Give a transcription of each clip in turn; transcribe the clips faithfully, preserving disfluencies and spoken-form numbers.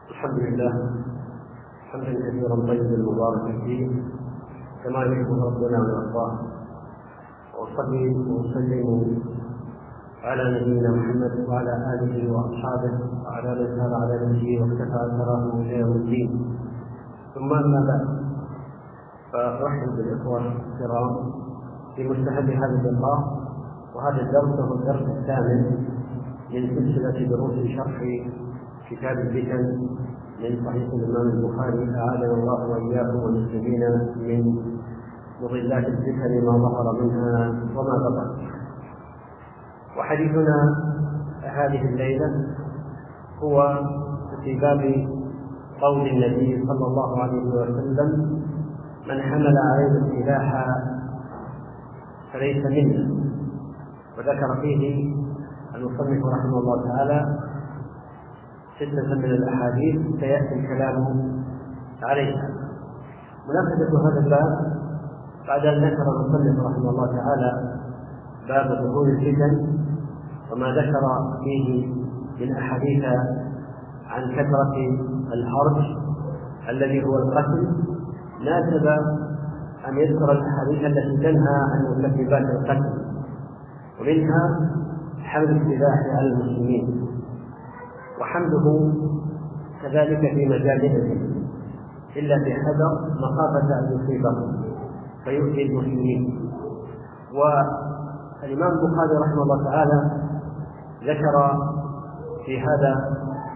الحمد لله حمدا كثيرا طيبا مباركا فيه كما يحب ربنا ويرضاه، واصلي واسلم على نبينا محمد وعلى اله واصحابه وعلى من سار على نهجه واقتفى اثره الى يوم الدين. ثم اما بعد، فارحب بالاخوه الكرام في مستهل هذا اللقاء، وهذا الدرس هو الدرس الثامن من سلسله دروس شرح كتاب الفتن من صحيح الإمام البخاري، أعاذنا الله وإياكم والمسلمين من مضلات الفتن ما ظهر منها وما بطن. وحديثنا هذه الليلة هو في باب قول النبي صلى الله عليه وسلم: من حمل عليه السلاح فليس منا. وذكر فيه المصنف رحمه الله تعالى ستة من الأحاديث سيأتي الكلام عليها. مناسبة هذا الباب بعد أن ذكر المصنف رحمه الله تعالى باب ظهور الفتن وما ذكر فيه من أحاديث عن كثرة الحرج الذي هو القتل، ناسب أن يذكر الأحاديث التي تنهى عن مسببات القتل، ومنها حمل السلاح على المسلمين، وحمله كذلك في مجالهم إلا بحذر مخافة أن يصيبهم فيؤذي المسلمين. والإمام البخاري رحمه الله تعالى ذكر في هذا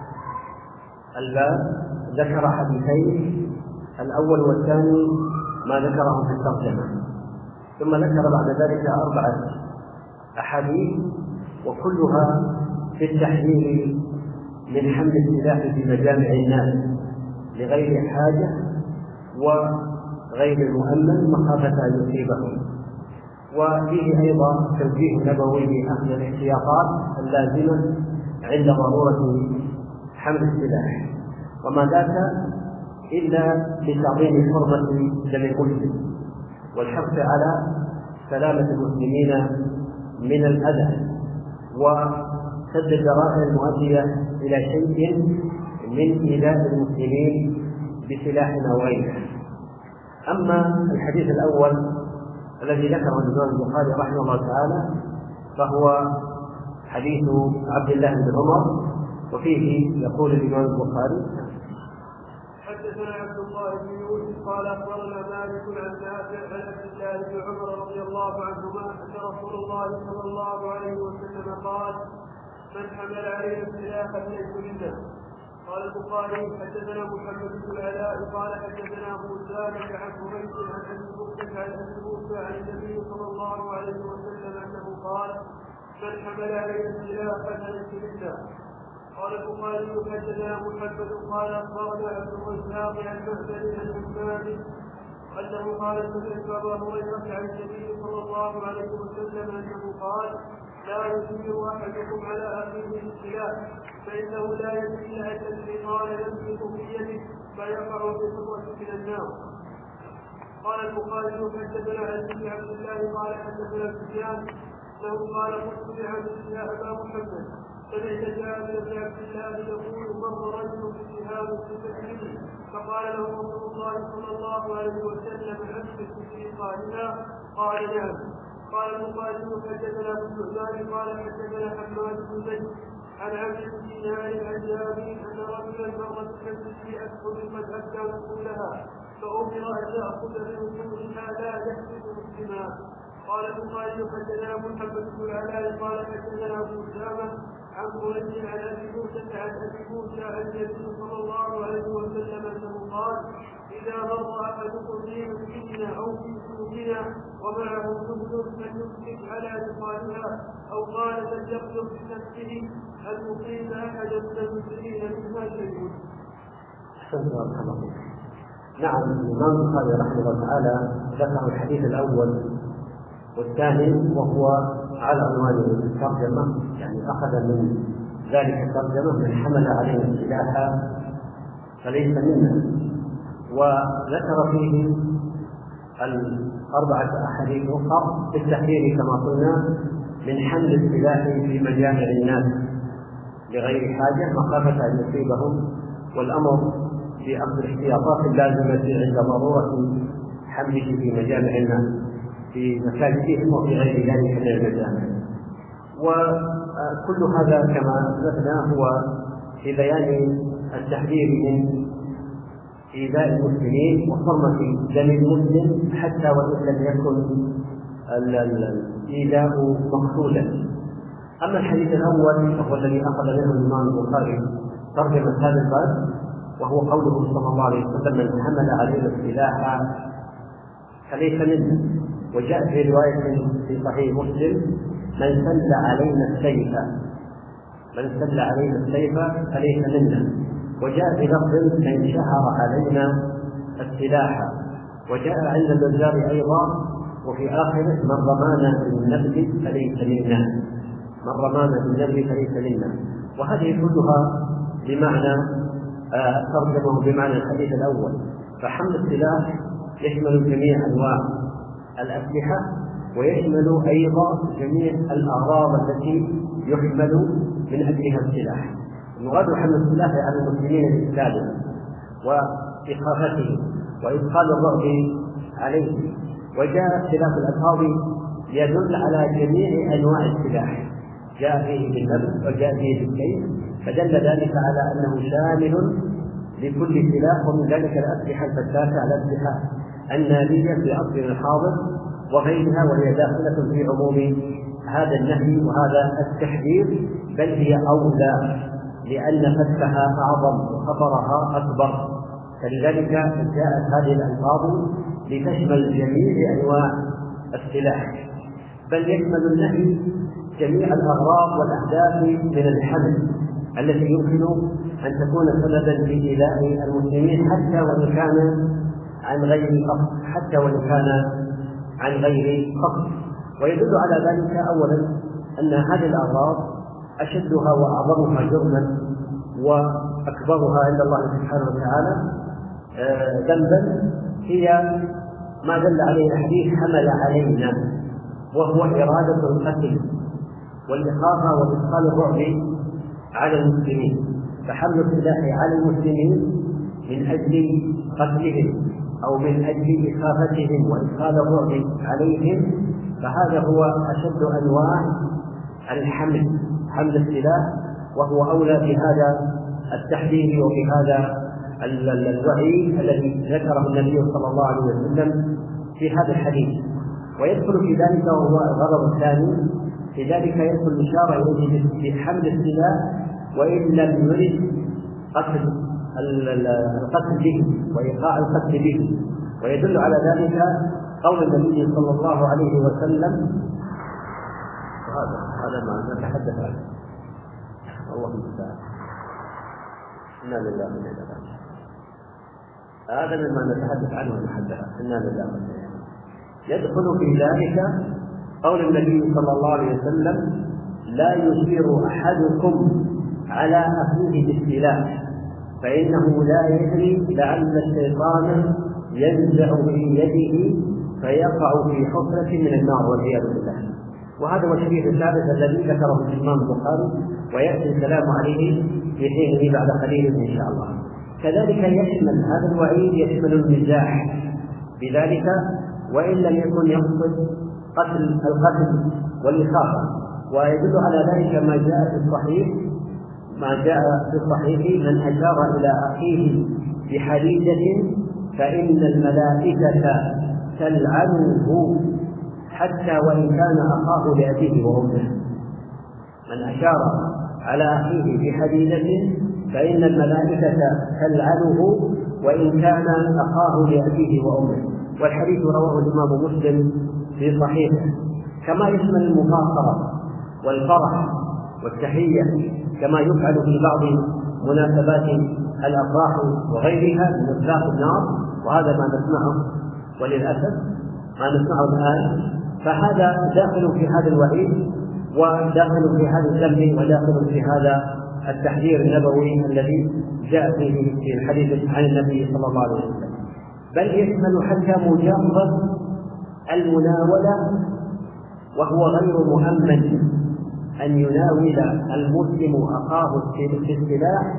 الباب ذكر حديثين، الأول والثاني ما ذكرهم في الترجمة، ثم ذكر بعد ذلك أربعة أحاديث وكلها في التحذير من حمل السلاح في مجامع الناس لغير حاجة وغير المؤمن مخافة أن يصيبهم. وفيه أيضا توجيه نبوي بأخذ الاحتياطات اللازمة عند ضرورة حمل السلاح، وما ذاك إلا لتعظيم حرمة دم المسلم والحرص على سلامة المسلمين من الأذى وسد الذرائع المؤدية إلى شيء من إيذاء المسلمين بسلاح أو غيره. أما الحديث الأول الذي ذكره الإمام البخاري رحمه الله تعالى فهو حديث عبد الله بن عمر، وفيه يقول الإمام البخاري: حدثنا عبد الله بن يوسف قال أخبرنا مالك عن نافع عن عبد الله بن عمر رضي الله عنهما أن رسول الله صلى الله عليه وسلم قال: من حمل علينا السلاح فليس منا. قال البخاري: حدثنا محمد بن العلاء قال حدثنا موسى عن حميد عن ابي موسى عن ابي موسى عن النبي صلى الله عليه وسلم انه قال: من حمل علينا السلاح فليس منا. قال البخاري: حدثنا محمد قال اخبرنا عبد الرزاق عن مهدل عن حماد انه قال: سمعت ابا هريره عن النبي صلى الله عليه وسلم انه قال: لا يسير احدكم على اخيه بالسلاح فانه لا يدري ان الشيطان يمسك في يده فيقع بخطوه من النار. قال البخاري: حدثنا عن ابن عبد الله قال حدثنا سفيان له قال: قلت لعبد الله ابا محمد سمعت جابر بن عبد الله يقول: مر رجل بشهاب في فقال له رسول الله صلى الله عليه وسلم: امسك في قائلها؟ قال: نعم. قال البخاري: حدثنا ابن عباد قال حدثنا حماد بن زيد عن عبد بن دينار عن جابر ان رجلا مر بكسر في اسهم قد ادى وصولها فامر ان ياخذ من وصولها لا يحدث مسلما. قال البخاري: حدثنا محمد بن العلاء قال حدثنا ابو اسامه عن قريش عن ابي موسى عن ابي موسى عن النبي صلى الله عليه وسلم انه قال: اذا مر احدكم في مسجدنا او في سوقنا ومعه جهد فليمسك على لقائها، او قال: فليقتل بنفسه ان يصيب احدا من المسلمين منها شيء. نعم، الإمام البخاري رحمه الله تعالى ذكر الحديث الأول والثاني وهو على عنوان الترجمة، يعني أخذ من ذلك الترجمة: من حمل علينا السلاح فليس منا. وذكر فيه الأربعة أحاديث أخرى بالتحذير كما قلنا من حمل السلاح في مجامع الناس لغير حاجة مخافة أن يصيبهم والأمر بأخذ الاحتياطات اللازمة عند ضرورة حمله في مجامع الناس في مساجدهم وفي غير ذلك من المجامع. وكل هذا كما أسلفنا هو في بيان التحذير من إيذاء المسلمين وحرمة دم المسلم حتى وإن لم يكن الإيذاء مقصودا. أما الحديث الأول وهو الذي أخذ منه الإمام البخاري ترجمة هذا الباب، وهو قوله صلى الله عليه وسلم: من حمل علينا السلاح فليس منا. وجاء في رواية في صحيح مسلم: من سل علينا السيف من سل علينا السيف فليس منا. وجاء في لفظ: من شهر علينا السلاح. وجاء عند البزار أيضا وفي آخره: من رمانا بالنبل فليس منا من رمانا بالنبل فليس منا. وهذه كلها بمعنى آه ترجمه بمعنى الحديث الأول. فحمل السلاح يشمل جميع أنواع الأسلحة، ويشمل أيضا جميع الأغراض التي يحمل من أجلها السلاح. المراد حمل السلاح على المسلمين الإسلام وإخافتهم وإدخال الرعب عليه. وجاء اختلاف الألفاظ يدل على جميع أنواع السلاح، جاء فيه بالنبل وجاء فيه بالسيف، فدل ذلك على أنه شامل لكل سلاح، ومن ذلك الأسلحة الفتاكة على الأسلحة النارية في عصرنا الحاضر وغيرها، وهي داخلة في عموم هذا النهي وهذا التحذير، بل هي أولى لأن فتحها أعظم وخطرها أكبر. فلذلك جاءت هذه الألفاظ لتشمل جميع أنواع السلاح، بل يشمل النهي جميع الأغراض والأهداف من الحمل التي يمكن أن تكون سببا في إيذاء المسلمين حتى وإن كان عن غير قصد حتى وإن كان عن غير قصد. ويدل على ذلك أولا أن هذه الأغراض أشدها وأعظمها جرما وأكبرها عند الله سبحانه وتعالى ذنبا هي ما دل عليه الحديث: حمل علينا، وهو إرادة القتل والإخافة وإدخال الرعب على المسلمين. فحمل السلاح على المسلمين من أجل قتلهم أو من أجل إخافتهم وإدخال الرعب عليهم، فهذا هو أشد أنواع الحمل، حمل السلاح، وهو أولى بهذا التحذير وبهذا الوعيد الذي ذكره النبي صلى الله عليه وسلم في هذا الحديث. ويدخل في ذلك وهو الغرض الثاني، في ذلك يدخل الإشارة إليه بحمل السلاح وإن لم يرد قتل القتل به وإيقاع القتل به. ويدل على ذلك قول النبي صلى الله عليه وسلم، هذا هذا ما نتحدث عنه، الله المستعان، إنا لله وإنا إليه راجعون. هذا مما نتحدث عنه ونتحدث إنا لله وإنا إليه راجعون. يدخل في ذلك قول النبي صلى الله عليه وسلم: لا يشير أحدكم على أخيه بالسلاح فإنه لا يدري لعل الشيطان ينزع في يده فيقع في حفرة من النار والعياذ بالله. وهذا هو الحديث الثالث الذي ذكره الإمام البخاري، ويأتي الكلام عليه في حينه بعد قليل إن شاء الله. كذلك يشمل هذا الوعيد يشمل المزاح بذلك، وإن لم يكن يقصد قتل القتل والإخافة. ويدل على ذلك ما جاء في الصحيح ما جاء في الصحيح: من أشار إلى أخيه بحديدة فإن الملائكة تلعنه حتى وإن كان أخاه لأبيه وأمه. من أشار على أخيه بحديدة فإن الملائكة تلعنه وإن كان أخاه لأبيه وأمه. والحديث رواه الإمام مسلم في صحيحه. كما يشمل المفاخرة والفرح والتحية كما يفعل في بعض مناسبات الأفراح وغيرها من إطلاق النار، وهذا ما نسمعه وللأسف ما نسمعه الآن. فهذا داخل في هذا الوعيد وداخل في هذا الذنب وداخل في هذا التحذير النبوي الذي جاء فيه في الحديث عن النبي صلى الله عليه وسلم. بل يشمل حتى مجرد المناولة، وهو غير مؤمن أن يناول المسلم أخاه في السلاح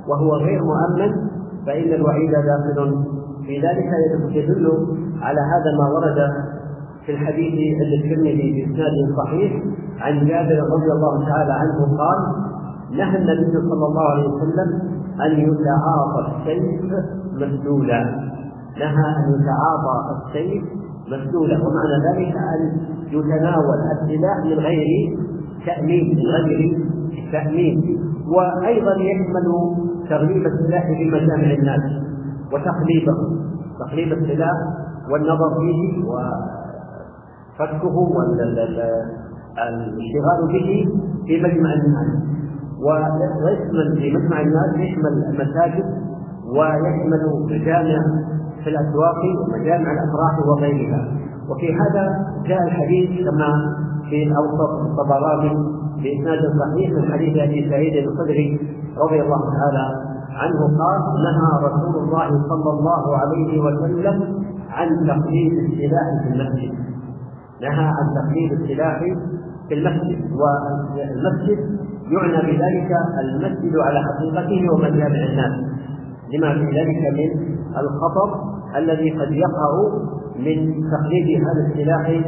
وهو غير مؤمن فإن الوعيد داخل في ذلك. يدل على هذا ما ورد في الحديث عند الترمذي بإسناد صحيح عن جابر رضي الله تعالى عنه قال: نهى النبي صلى الله عليه وسلم أن يتعاطى السيف مسلولا، نهى أن يتعاطى السيف مسلولا، ومعنى ذلك أن يتناول السلاح من غير تأمين من غير تأمين وأيضا يشمل تغليب السلاح في مجامع الناس وتقليبه، تقليب السلاح والنظر فيه وفكه والاشتغال به في مجمع الناس. ويشمل في مجمع الناس يشمل المساجد ويشمل مجامع في الأسواق ومجامع الأفراح وغيرها. وفي هذا جاء الحديث كما في الأوسط الطبراني بإسناد صحيح من حديث أبي سعيد الخدري رضي الله تعالى عنه قال: نهى رسول الله صلى الله عليه وسلم عن تقليد السلاح في المسجد، نهى عن تقليد السلاح في المسجد. والمسجد يعنى بذلك المسجد على حقيقته ومجامع الناس، لما في ذلك من الخطر الذي قد يقع من تقليد هذا السلاح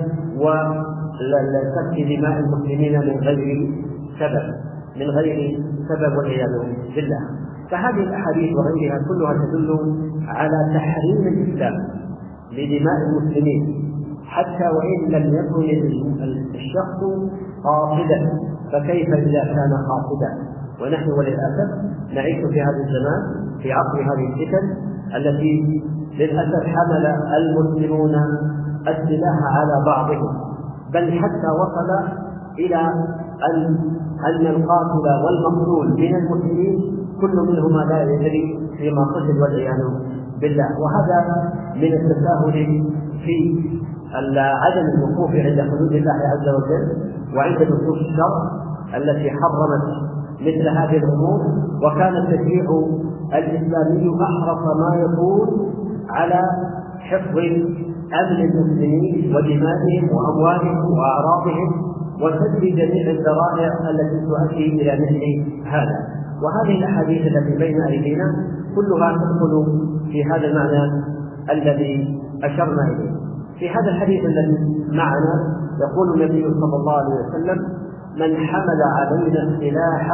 وسفك دماء المسلمين من غير سبب من غير سبب والعياذ بالله. فهذه الأحاديث وغيرها كلها تدل على تحريم الإسلام لدماء المسلمين، حتى وإن لم يكن الشخص قاصدا، فكيف إذا كان قاصدا؟ ونحن وللأسف نعيش في هذا الزمان في عصر هذه الفتن التي للأسف حمل المسلمون السلاح على بعضهم، بل حتى وصل إلى أن أن القاتل والمقتول من المسلمين كل منهما لا يدري فيما قتل والعياذ بالله. وهذا من التساهل في عدم الوقوف عند حدود الله عز وجل وعند نصوص الشرع التي حرمت مثل هذه الأمور. وكان التشريع الإسلامي أحرص ما يكون على حفظ أمن المسلمين ودمائهم وأموالهم وأعراضهم وسد جميع الذرائع التي تؤدي إلى مثل هذا. وهذه الأحاديث التي بين أيدينا كلها تدخل في هذا المعنى الذي أشرنا إليه. في هذا الحديث الذي معنا يقول النبي صلى الله عليه وسلم: من حمل علينا السلاح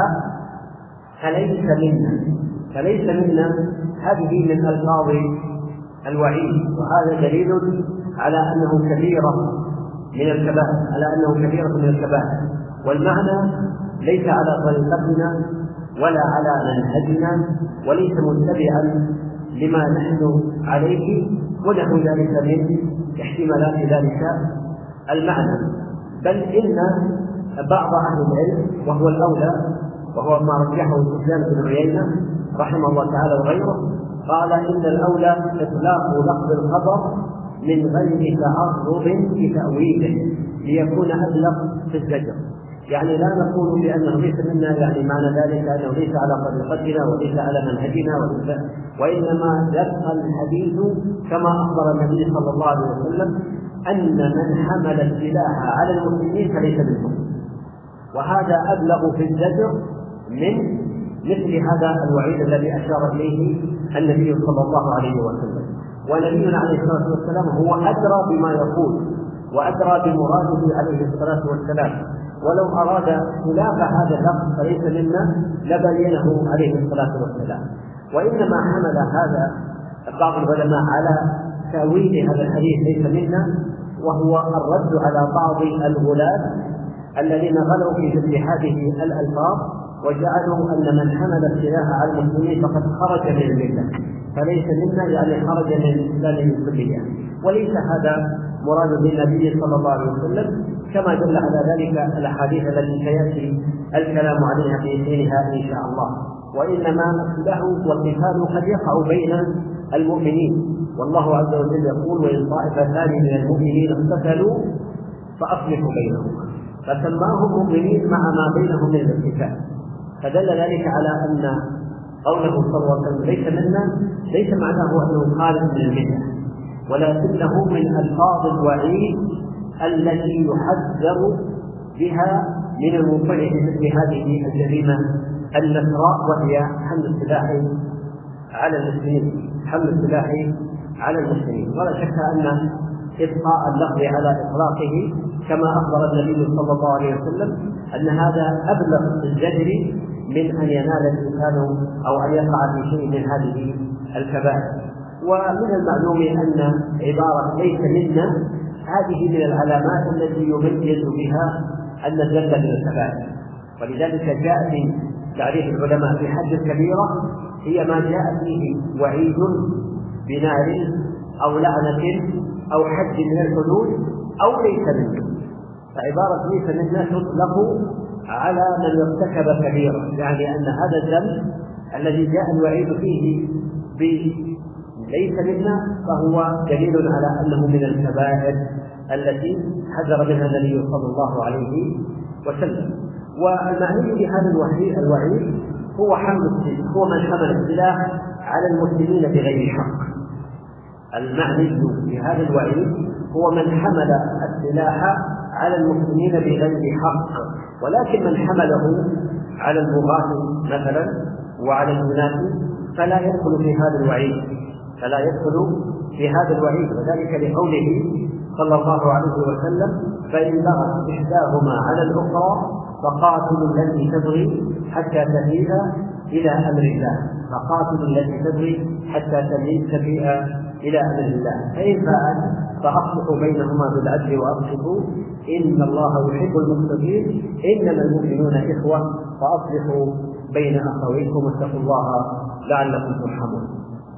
فليس منا، فليس منا هذه من ألفاظ الوعيد، وهذا دليل على أنه كبيرة من الكبائر، على أنه كبيرة من الكبائر. والمعنى ليس على طريقتنا ولا على منهجنا وليس متبعا لما نحن عليه ونحو ذلك من احتمالات ذلك المعنى، بل إن بعض أهل العلم وهو الأولى وهو ما رجحه سفيان بن عيينة رحمه الله تعالى وغيره قال: إن الأولى إطلاق لفظ الخبر من غير تعرض لتأويله ليكون أبلغ في الزجر. يعني لا نقول بأنه ليس منا، يعني معنى ذلك أنه ليس على طريقتنا وليس على منهجنا وليس، وإنما يبقى الحديث كما أخبر النبي صلى الله عليه وسلم أن من حمل السلاح على المسلمين فليس منهم، وهذا أبلغ في الزجر من مثل هذا الوعيد الذي أشار إليه النبي صلى الله عليه وسلم. ونبينا عليه الصلاة والسلام هو أدرى بما يقول وأدرى بمراده عليه الصلاة والسلام، ولو أراد خلاف هذا اللفظ فليس منا لبينه عليه الصلاة والسلام. وإنما حمل هذا بعض العلماء على تأويل هذا الحديث ليس منا، وهو الرد على بعض الغلاة الذين غلوا في مثل هذه الألفاظ وجعلوا أن من حمل السلاح على المسلمين فقد خرج من الملة، فليس منا يعني خرج من الإسلام بالكلية. وليس هذا مراد بالنبي صلى الله عليه وسلم كما دل على ذلك الأحاديث التي سيأتي الكلام عليها في حينها إن شاء الله. وإنما السلاح والقتال قد يقع بين المؤمنين، والله عز وجل يقول: وإن طائفتان من المؤمنين اقتتلوا فأصلحوا بينهما، فسماهم مؤمنين مع ما بينهم من القتال. فدل ذلك على أن قوله صلى الله عليه وسلم ليس منا ليس معناه أنه خارج من الملة، ولكنه من ألفاظ الوعيد التي يحذر بها من الوقوع في مثل هذه الجريمة النكراء، وهي حمل السلاح على المسلمين، حمل السلاح على المسلمين. ولا شك أن إبقاء اللفظ على إطلاقه كما أخبر النبي صلى الله عليه وسلم أن هذا أبلغ في الزجر من أن ينال الإنسان أو أن يقع في شيء من هذه الكبائر. ومن المعلوم أن عبارة ليس منا هذه من العلامات التي يميز بها أن الذنب من الكبائر، ولذلك جاء في تعريف العلماء في حد الكبيرة هي ما جاء فيه وعيد بنار أو لعنة أو حد من الحدود أو ليس منه. فعبارة ليس منا تطلق على من ارتكب كبيرة، يعني أن هذا الذنب الذي جاء الوعيد فيه ليس منا فهو دليل على أنه من الكبائر التي حذر منها النبي صلى الله عليه وسلم. والمعني بهذا الوعيد هو حمل هو من حمل السلاح على المسلمين بغير حق. المعني بهذا الوعيد هو من حمل السلاح على المسلمين بغير حق، ولكن من حمله على البغاة مثلا وعلى المنافق فلا يدخل في هذا الوعيد فلا يدخل في هذا الوعيد وذلك لقوله صلى الله عليه وسلم: فإن بغت إحداهما على الأخرى فقاتلوا التي تبغي حتى تفيء إلى أمر الله فقاتلوا التي تبغي حتى تفيء إلى أمر الله فإن فاءت فأصلحوا بينهما بالعدل وأقسطوا إن الله يحب المقسطين إنما المؤمنون إخوة فأصلحوا بين أخويكم واتقوا الله لعلكم ترحمون.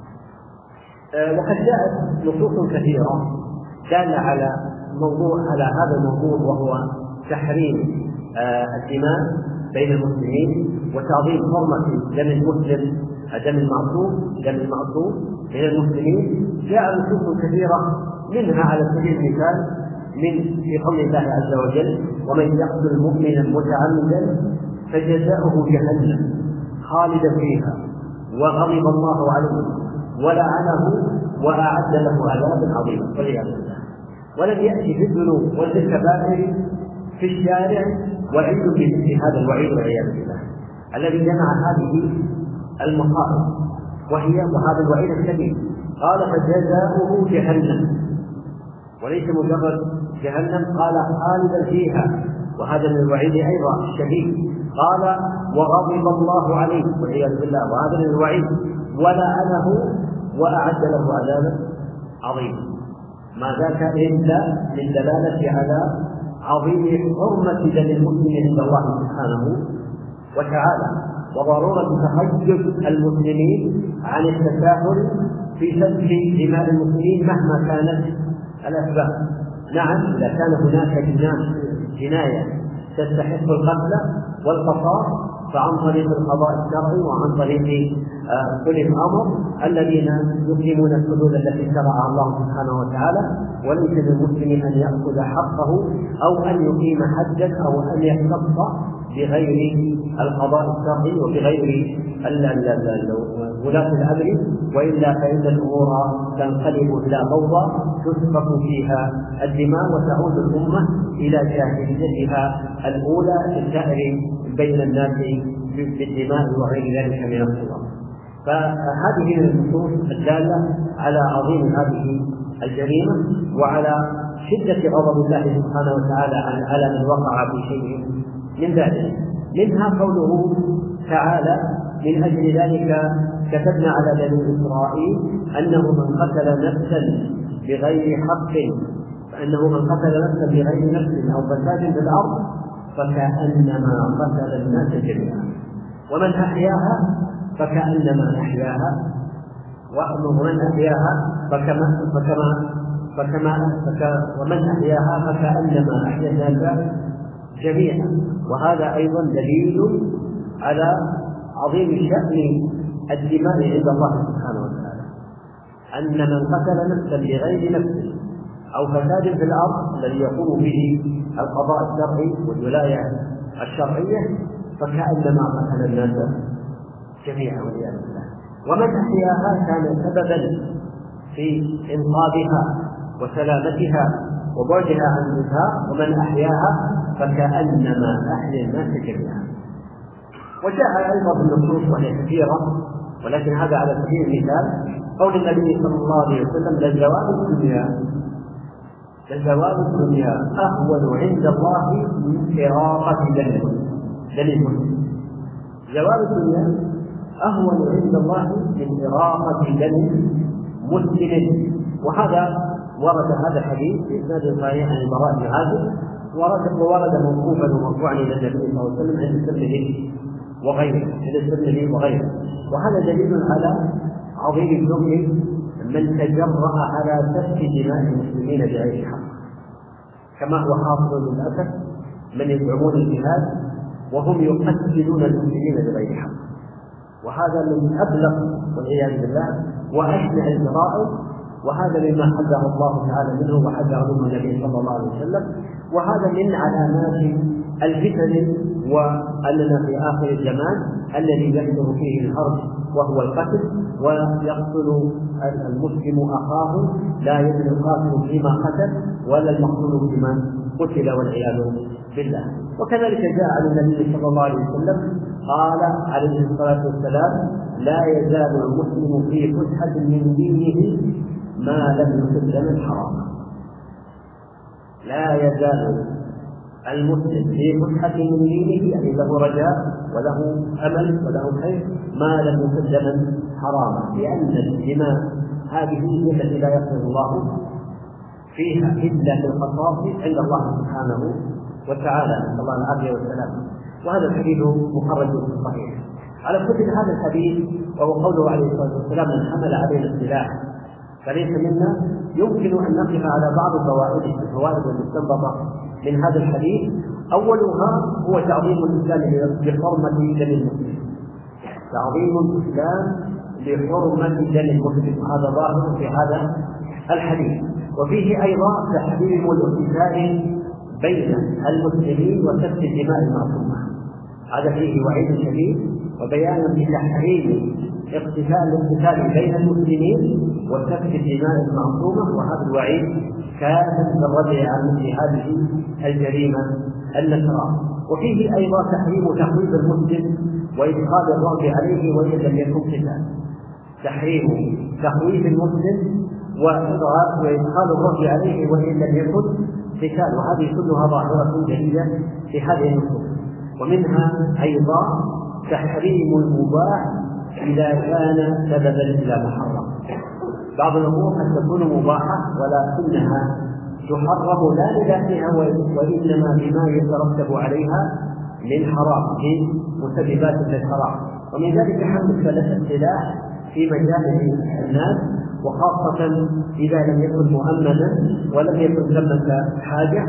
وقد جاءت نصوص كثيرة دالة على موضوع على هذا الموضوع، وهو تحريم الدماء بين المسلمين وتعظيم حرمة دم المسلم دم المعصوم دم المعصوم بين المسلمين. جاء نصوص كثيرة منها على سبيل المثال من في قول الله عز وجل: ومن يقتل مؤمنا متعمدا فجزاؤه جهنم خالدا فيها وغضب الله عليه ولعنه وأعد له عذابا عظيما والعياذ بالله. ولم يأتي في الذنوب والكبائر في الشارع وعيد في هذا الوعيد والعياذ بالله الذي جمع هذه المصائب وهي وهذا الوعيد الشديد. قال: فجزاؤه جهنم، وليس مجرد جهنم، قال خالدا فيها، وهذا من الوعيد أيضا الشديد. قال: وغضب الله عليه والعياذ بالله، وهذا من الوعيد، ولعنه وأعد له عذابا عظيما. ما ذاك إلا للدلالة على عظيم حرمة دم المسلم عند الله سبحانه وتعالى، وضرورة تحجب المسلمين عن التساهل في سفك دماء المسلمين مهما كانت الأسباب. نعم، إذا كان هناك جناية تستحق القتل والقصاص فعن طريق القضاء الشرعي وعن طريق أولي الأمر الذين يقيمون الحدود التي شرعها الله سبحانه وتعالى، وليس للمسلم أن يأخذ حقه أو أن يقيم حدا أو أن يختص بغير القضاء الشرعي وبغير ولاة الأمر، وإلا فإن الأمور تنقلب إلى فوضى تسفك فيها الدماء وتعود الأمة إلى جاهليتها الأولى في الشهر بين الناس بالدماء وغير ذلك من الصور. فهذه من النصوص الدالة على عظيم هذه الجريمة وعلى شدة غضب الله سبحانه وتعالى على من وقع في شيء من ذلك. منها قوله تعالى: من أجل ذلك كتبنا على بني إسرائيل أنه من قتل نفسا بغير حق فأنه من قتل نفسا بغير نفس أو فساد في الأرض فكأنما قتل الناس جميعا، ومن أحياها فكأنما أحياها ومن أحياها فكما فكما فكما فك ومن أحياها فكأنما أحيا الناس جميعا. وهذا أيضا دليل على عظيم شأن الدماء عند الله سبحانه وتعالى، أن من قتل نفسا بغير نفس أو فساد في الأرض الذي يقوم به القضاء الشرعي والولاية الشرعية فكأنما قتل الناس جميعا والعياذ بالله. ومن أحياها كان سببا في إنقاذها وسلامتها وبعدها عن النساء، ومن أحياها فكأنما أحيا الناس جميعا. وجاء أيضا في النصوص وهي كثيرة، ولكن هذا على سبيل المثال قول النبي صلى الله عليه وسلم: لزوال الدنيا لزوال الدنيا أهون عند الله من إراقة دم المسلم. زوال الدنيا أهون عند الله من إراقة دم مسلم. وهذا ورد هذا الحديث بإسناد صحيح عن البراء بن عازب، ورد وورد موقوفا ومرفوعا إلى النبي صلى الله عليه وسلم عند الترمذي وغيره عند الترمذي وغيره. وهذا دليل على عظيم الجرم من تجرأ على سفك دماء المسلمين بغير حق، كما هو حاصل للأسف من يزعمون الجهاد وهم يقتلون المسلمين بغير حق. وهذا من أبلغ والعياذ بالله وأشنع الجرائم، وهذا مما حذر الله تعالى منه وحذر منه النبي صلى الله عليه وسلم. وهذا من علامات الفتن، وأننا في آخر الزمان الذي يكثر فيه الحرب وهو القتل، ويقتل المسلم أخاه، لا يدري القاتل فيما قتل ولا المقتول فيما قتل والعياذ بالله. وكذلك جاء عن النبي صلى الله عليه وسلم قال عليه الصلاة والسلام: لا يزال المسلم في فسحة من دينه ما لم يصب دما حراما. لا يزال المسلم في فسحة من دينه، يعني له رجاء وله أمل وله خير ما لم يصب دما حراما، لأن الدماء هذه هي التي لا يقبل الله فيها إلا في القصاص عند الله سبحانه وتعالى، نسأل الله العافية والسلام. وهذا الحديث مخرج في الصحيح. على كل هذا الحديث وهو قوله عليه الصلاة والسلام: من حمل علينا السلاح فليس منا، يمكن أن نقف على بعض الفوائد الفوائد المستنبطة من هذا الحديث. أولها هو تعظيم الإسلام لحرمة دم المسلم، تعظيم الإسلام لحرمة دم المسلم، هذا ظاهر في هذا الحديث. وفيه أيضا تحريم الاقتتال بين المسلمين وسفك الدماء المعصومة، هذا فيه وعيد شديد وبيان بتحريم اقتتال الاقتتال بين المسلمين وسفك الدماء المعصومة، وهذا الوعيد كان بالرد عن مثل هذه الجريمة النكراء. وفيه أيضا تحريم تخويف المسلم وإدخال الرعب عليه وإن لم يكن قتال، تحريم تخويف المسلم وإدخال الرعب عليه وإن لم يكن قتال، وهذه كلها ظاهرة جلية في هذه النصوص. ومنها أيضا تحريم المباح إذا كان سببا إلى محرم. بعض الأمور قد تكون مباحة ولكنها تحرم لا لذاتها وإنما بما يترتب عليها من حرام، من مسببات الحرام. ومن ذلك حمل السلاح في مجال الناس، وخاصة إذا لم يكن مؤمنا ولم يكن ثمة حاجة،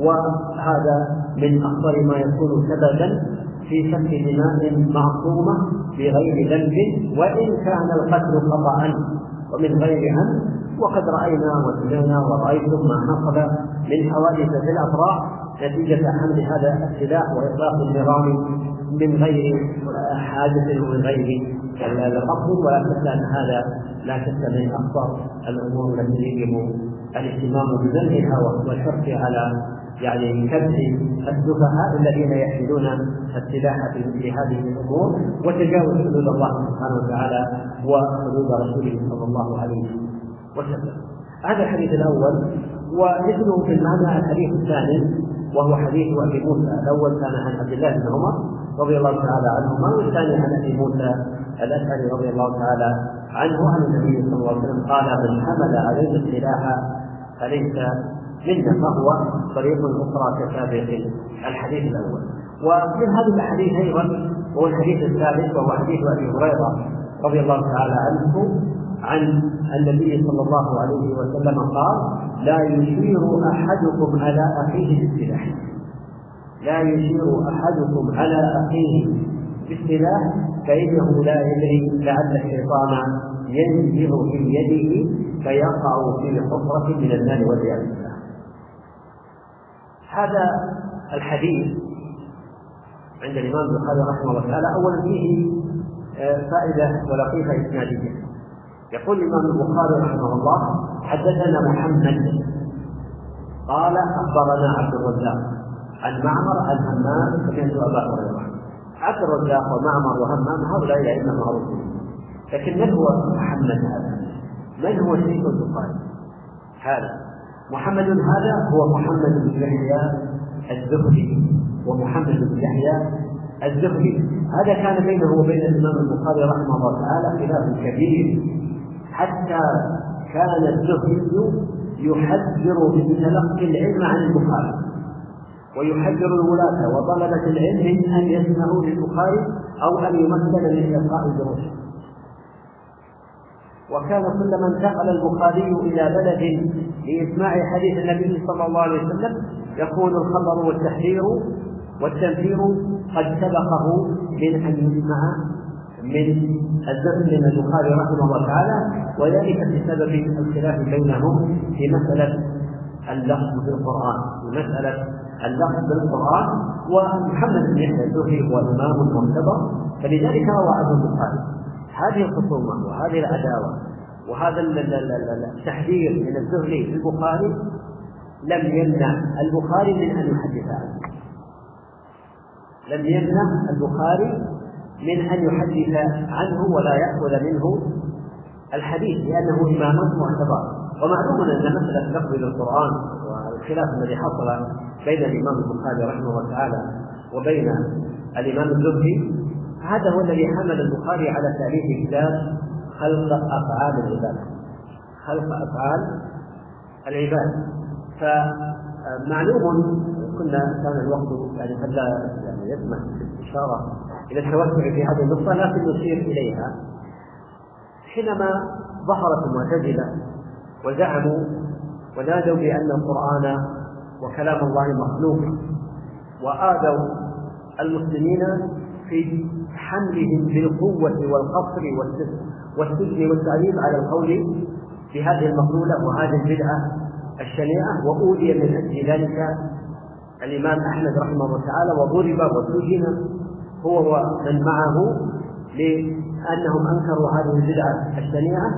وهذا من أخطر ما يكون سببا في سفك دماء معصومة بغير ذنب، وإن كان القتل خطأ ومن غير عمد. وقد رأينا وسمعنا ورأيتم ما حصل من حوادث في الأفراح نتيجة حمل هذا السلاح وإطلاق النظام من غير حاجة ومن غير القصد، ولا شك أن هذا لا شك من أخطر الأمور التي يجب الاهتمام بذلها والشرط على يعني كبح السفهاء الذين يحملون السلاح في مثل هذه الامور، وتجاوز حدود الله سبحانه وتعالى وحدود رسوله صلى الله عليه وسلم. هذا الحديث الاول. ومثله في المعنى الحديث الثاني وهو حديث ابي موسى. الاول كان عن عبد الله بن عمر رضي الله تعالى عنهما، والثاني عن ابي موسى الاشعري رضي الله تعالى عنه عن النبي صلى الله عليه وسلم قال: من حمل عليه السلاح فليس منا، فهو طريق اخرى كسابق الحديث الاول. ومن هذا الحديث ايضا هو الحديث الثالث وهو حديث ابي هريره رضي الله تعالى عنه عن النبي صلى الله عليه وسلم قال: لا يشير احدكم على اخيه بالسلاح، لا يشير احدكم على اخيه بالسلاح فانه لا يدري لعل الشيطان ينزغ في يده فيقع في حفرة من النار والعياذ بالله. هذا الحديث عند الإمام البخاري رحمه الله تعالى أولا فيه فائدة ولطيفة إسنادية. يقول الإمام البخاري رحمه الله: حدثنا محمد قال أخبرنا عبد الرزاق عن معمر عن همام سمعت أبا هريرة. عبد الرزاق ومعمر وهمام هؤلاء الأئمة معروفين، لكن من هو محمد هذا؟ من هو شيخ البخاري هذا؟ محمد هذا هو محمد بن يحيى الزهري، ومحمد بن يحيى الزهري هذا كان بينه وبين الإمام البخاري رحمه الله تعالى خلاف كبير، حتى كان الزهري يحذر من تلقي العلم عن البخاري، ويحذر الولاة وطلبة العلم من أن يسمعوا للبخاري أو أن يمثل من إلقاء الدروس. وكان كلما انتقل البخاري إلى بلد لإسماع حديث النبي صلى الله عليه وسلم يكون الخبر والتحذير والتنفير قد سبقه من أن يسمع من الدرس من البخاري رحمه الله تعالى، وذلك بسبب الخلاف بينهم في مسألة اللفظ بالقرآن في مسألة اللفظ بالقرآن ومحمد بن يحيى الزهري هو إمام معتبر، فلذلك روى عنه البخاري. هذه الخصومة وهذه العداوة وهذا التحذير من الزهري للبخاري لم يمنع البخاري من أن يحدث عنه، لم يمنع البخاري من أن يحدث عنه ولا يأخذ منه الحديث، لأنه إمام معتبر. ومعلوم أن مسألة لفظ القرآن والخلاف الذي حصل بين الإمام البخاري رحمه الله تعالى وبين الإمام الزهري هذا هو الذي حمل البخاري على تأليف كتاب خلق أفعال العباد، خلق أفعال العباد. فمعلوم كنا كان الوقت يعني قد لا يعني يسمح بالإشارة إلى التوسع في هذه النقطة، لكن نشير إليها. حينما ظهرت المعتزلة وزعموا ونادوا بأن القرآن وكلام الله مخلوق، وآذوا المسلمين في حملهم بالقوة والقصر والسجن والتعذيب على القول بهذه المقولة وهذه البدعة الشنيعة، وأوذي من أجل ذلك الإمام أحمد رحمه الله تعالى وضرب وسجن هو ومن معه لأنهم أنكروا هذه البدعة الشنيعة.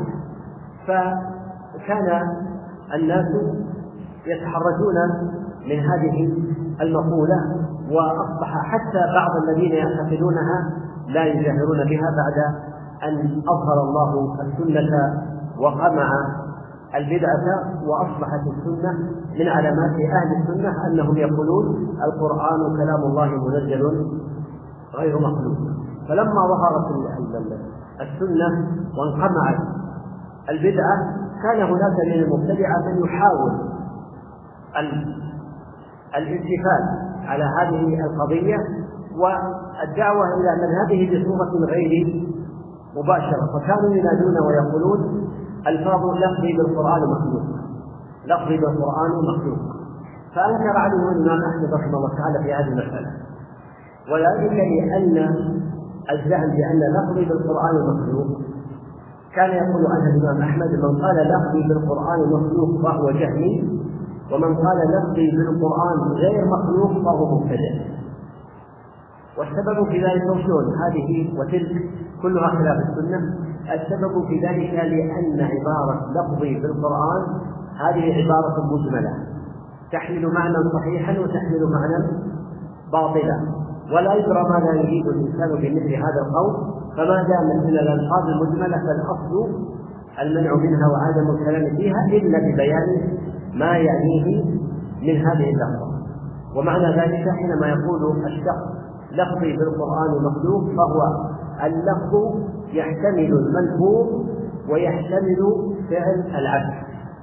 فكان الناس يتحرجون من هذه المقولة، وأصبح حتى بعض الذين يعتقدونها لا يجاهرون بها بعد أن أظهر الله السنة وقمع البدعة، وأصبحت السنة من علامات أهل السنة أنهم يقولون القرآن كلام الله منزل غير مخلوق. فلما ظهرت السنة وانقمعت البدعة كان هناك من المبتدعة من يحاول الالتفات على هذه القضية والدعوة إلى مذهبه بصورة غير مباشرة، فكانوا ينادون ويقولون الفاظ لفظي بالقرآن مخلوق، لفظي بالقرآن مخلوق. فأنكر عليهم الإمام أحمد رحمه الله تعالى في هذه المسألة، وذلك لأن الزعم بأن لفظي بالقرآن مخلوق كان يقول عنه الإمام أحمد من قال لفظي بالقرآن مخلوق فهو جهمي، ومن قال لفظي بالقرآن غير مخلوق فهو مبتدع. والسبب في ذلك وشون هذه وتلك كلها خلاف السنة. السبب في ذلك لأن عبارة لفظي بالقرآن هذه عبارة مجملة تحمل معنى صحيحا وتحمل معنى باطلا، ولا يدرى ماذا يريد الإنسان بمثل هذا القول، فما دامت من الألفاظ المجملة فالأصل المنع منها وعدم الكلام فيها إلا ببيان ما يعنيه من هذه اللفظة. ومعنى ذلك حينما يقول الشخص لفظي بالقرآن مخلوق فهو اللفظ يحتمل الملفوظ ويحتمل فعل العبد.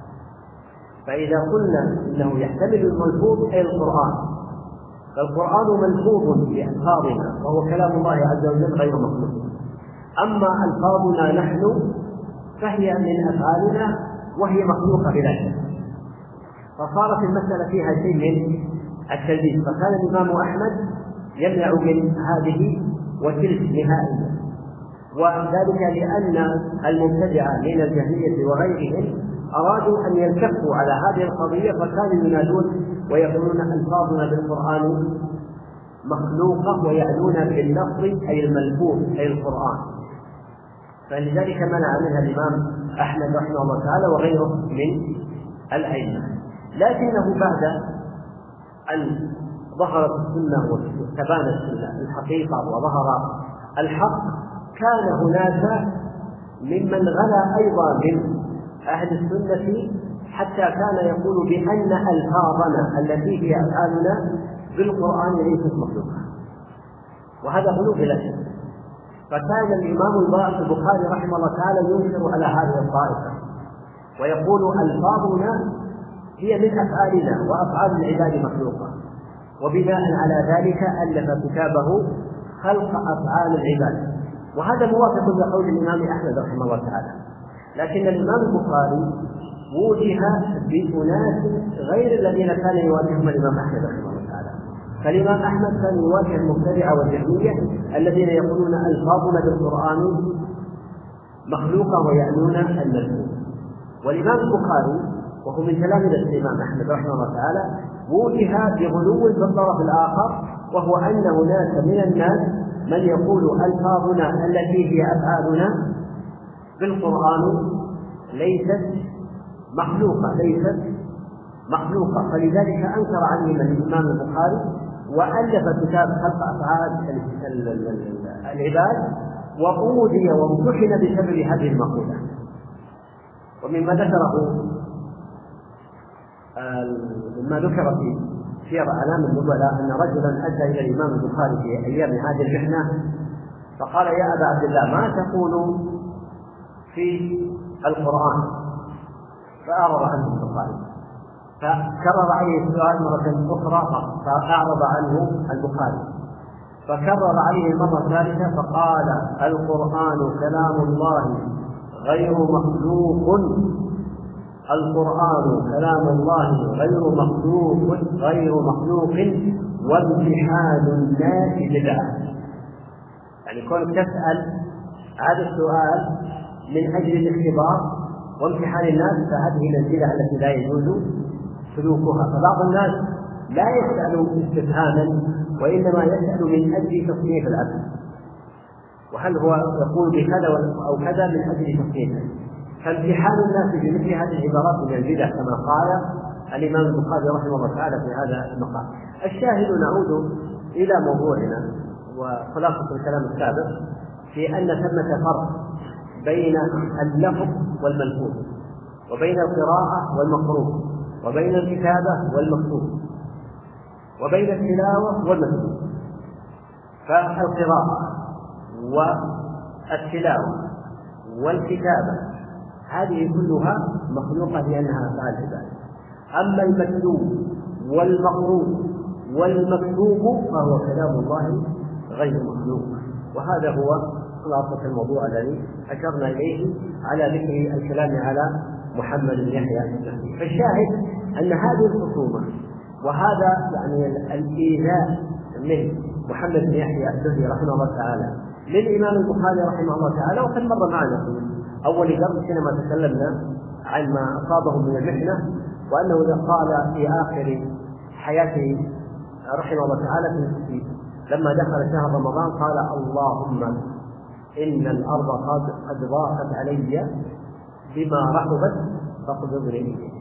فإذا قلنا إنه يحتمل الملفوظ أي القرآن، فالقرآن ملفوظ بألفاظنا وهو كلام الله عز وجل غير مخلوق. أما ألفاظنا نحن فهي من أفعالنا وهي مخلوقة بلا شك، فصارت المسألة فيها شيء من التلبيس. فكان الإمام أحمد يمنع من هذه وتلك نهائيا، وذلك لأن المبتدعة من الجهمية وغيرهم أرادوا أن يلتفوا على هذه القضية، فكانوا ينادون ويقولون ألفاظنا بالقرآن مخلوقة ويعنون باللفظ أي الملفوظ أي القرآن. فلذلك منع منها الإمام أحمد رحمه الله تعالى وغيره من الأئمة. لكنه بعد أن ظهرت السنة وتبان السنة الحقيقة وظهر الحق، كان هناك ممن غلا أيضا من أهل السنة حتى كان يقول بأن ألفاظنا التي هي أفعالنا بالقرآن ليست مخلوقة، وهذا غلو بلا شك. فكان الإمام البخاري رحمه الله تعالى ينكر على هذه الطائفة ويقول ألفاظنا هي من أفعالنا وأفعال العباد مخلوقة، وبناء على ذلك ألف كتابه خلق أفعال العباد، وهذا موافق لقول الإمام أحمد رحمه الله تعالى. لكن الإمام البخاري وجه بأناس غير الذين كان يواجههم الإمام أحمد رحمه الله تعالى. فالإمام أحمد كان يواجه المبتدعة والجهمية الذين يقولون ألفاظنا بالقرآن مخلوقة ويعنون المذموم. والإمام البخاري وهو من تلامذة الإمام أحمد رحمه الله تعالى وجه بغلو في الطرف الآخر، وهو أن هناك من الناس من يقول ألفاظنا التي هي أفعالنا بالقرآن ليست مخلوقة ليست مخلوقة فلذلك أنكر عنهم الإمام البخاري وألف كتاب خلق أفعال العباد، وأوذي وامتحن بسبب هذه المقولة. ومما ذكره مما ذكر في سير أعلام النبلاء أن رجلا أتى إلى الإمام البخاري في أيام هذه المحنة فقال: يا أبا عبد الله، ما تقول في القرآن؟ فأعرض عنه البخاري، فكرر عليه السؤال مرة أخرى فأعرض عنه البخاري، فكرر عليه مرة ثالثة فقال: القرآن كلام الله غير مخلوق، القرآن كلام الله غير مخلوق غير مخلوق وامتحان الناس بدعة. يعني كونك تسأل هذا السؤال من أجل الاختبار وامتحان الناس فهذه المنزلة التي لا يجوز سلوكها. فبعض الناس لا يسأل استفهاما وإنما يسأل من أجل تصنيف الأمر، وهل هو يقول بكذا أو كذا من أجل تصنيفه. فامتحان الناس بمثل هذه العبارات من البدع كما قال الإمام البخاري رحمه الله تعالى في هذا المقام. الشاهد نعود إلى موضوعنا وخلاصة الكلام السابق في أن ثمة فرق بين اللفظ والملفوظ، وبين القراءة والمقروء، وبين الكتابة والمكتوب، وبين التلاوة والمكتوب. فالقراءة والتلاوة والكتابة هذه كلها مخلوقة لأنها أفعال العباد. أما المكتوب والمقروء والمكتوب فهو كلام الله غير مخلوق، وهذا هو خلاصة الموضوع الذي أشرنا إليه على ذكر الكلام على محمد بن يحيى. فالشاهد أن هذه الخصومة وهذا يعني الإيذاء من محمد بن يحيى السدي رحمه الله تعالى للإمام البخاري رحمه الله تعالى، وقد مر معنا في أول درس حينما تكلمنا عن ما أصابه من المحنة، وأنه إذا قال في آخر حياته رحمه الله تعالى في لما دخل شهر رمضان قال: اللهم إن الأرض قد ضاقت علي بما رحبت فاقبضني إليك.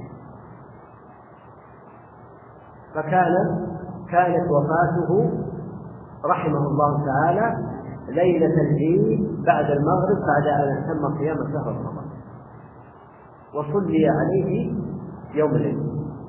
فكان كانت وفاته رحمه الله تعالى ليلة العيد بعد المغرب بعد أن أتم صيام شهر رمضان، وصلي عليه يوم العيد.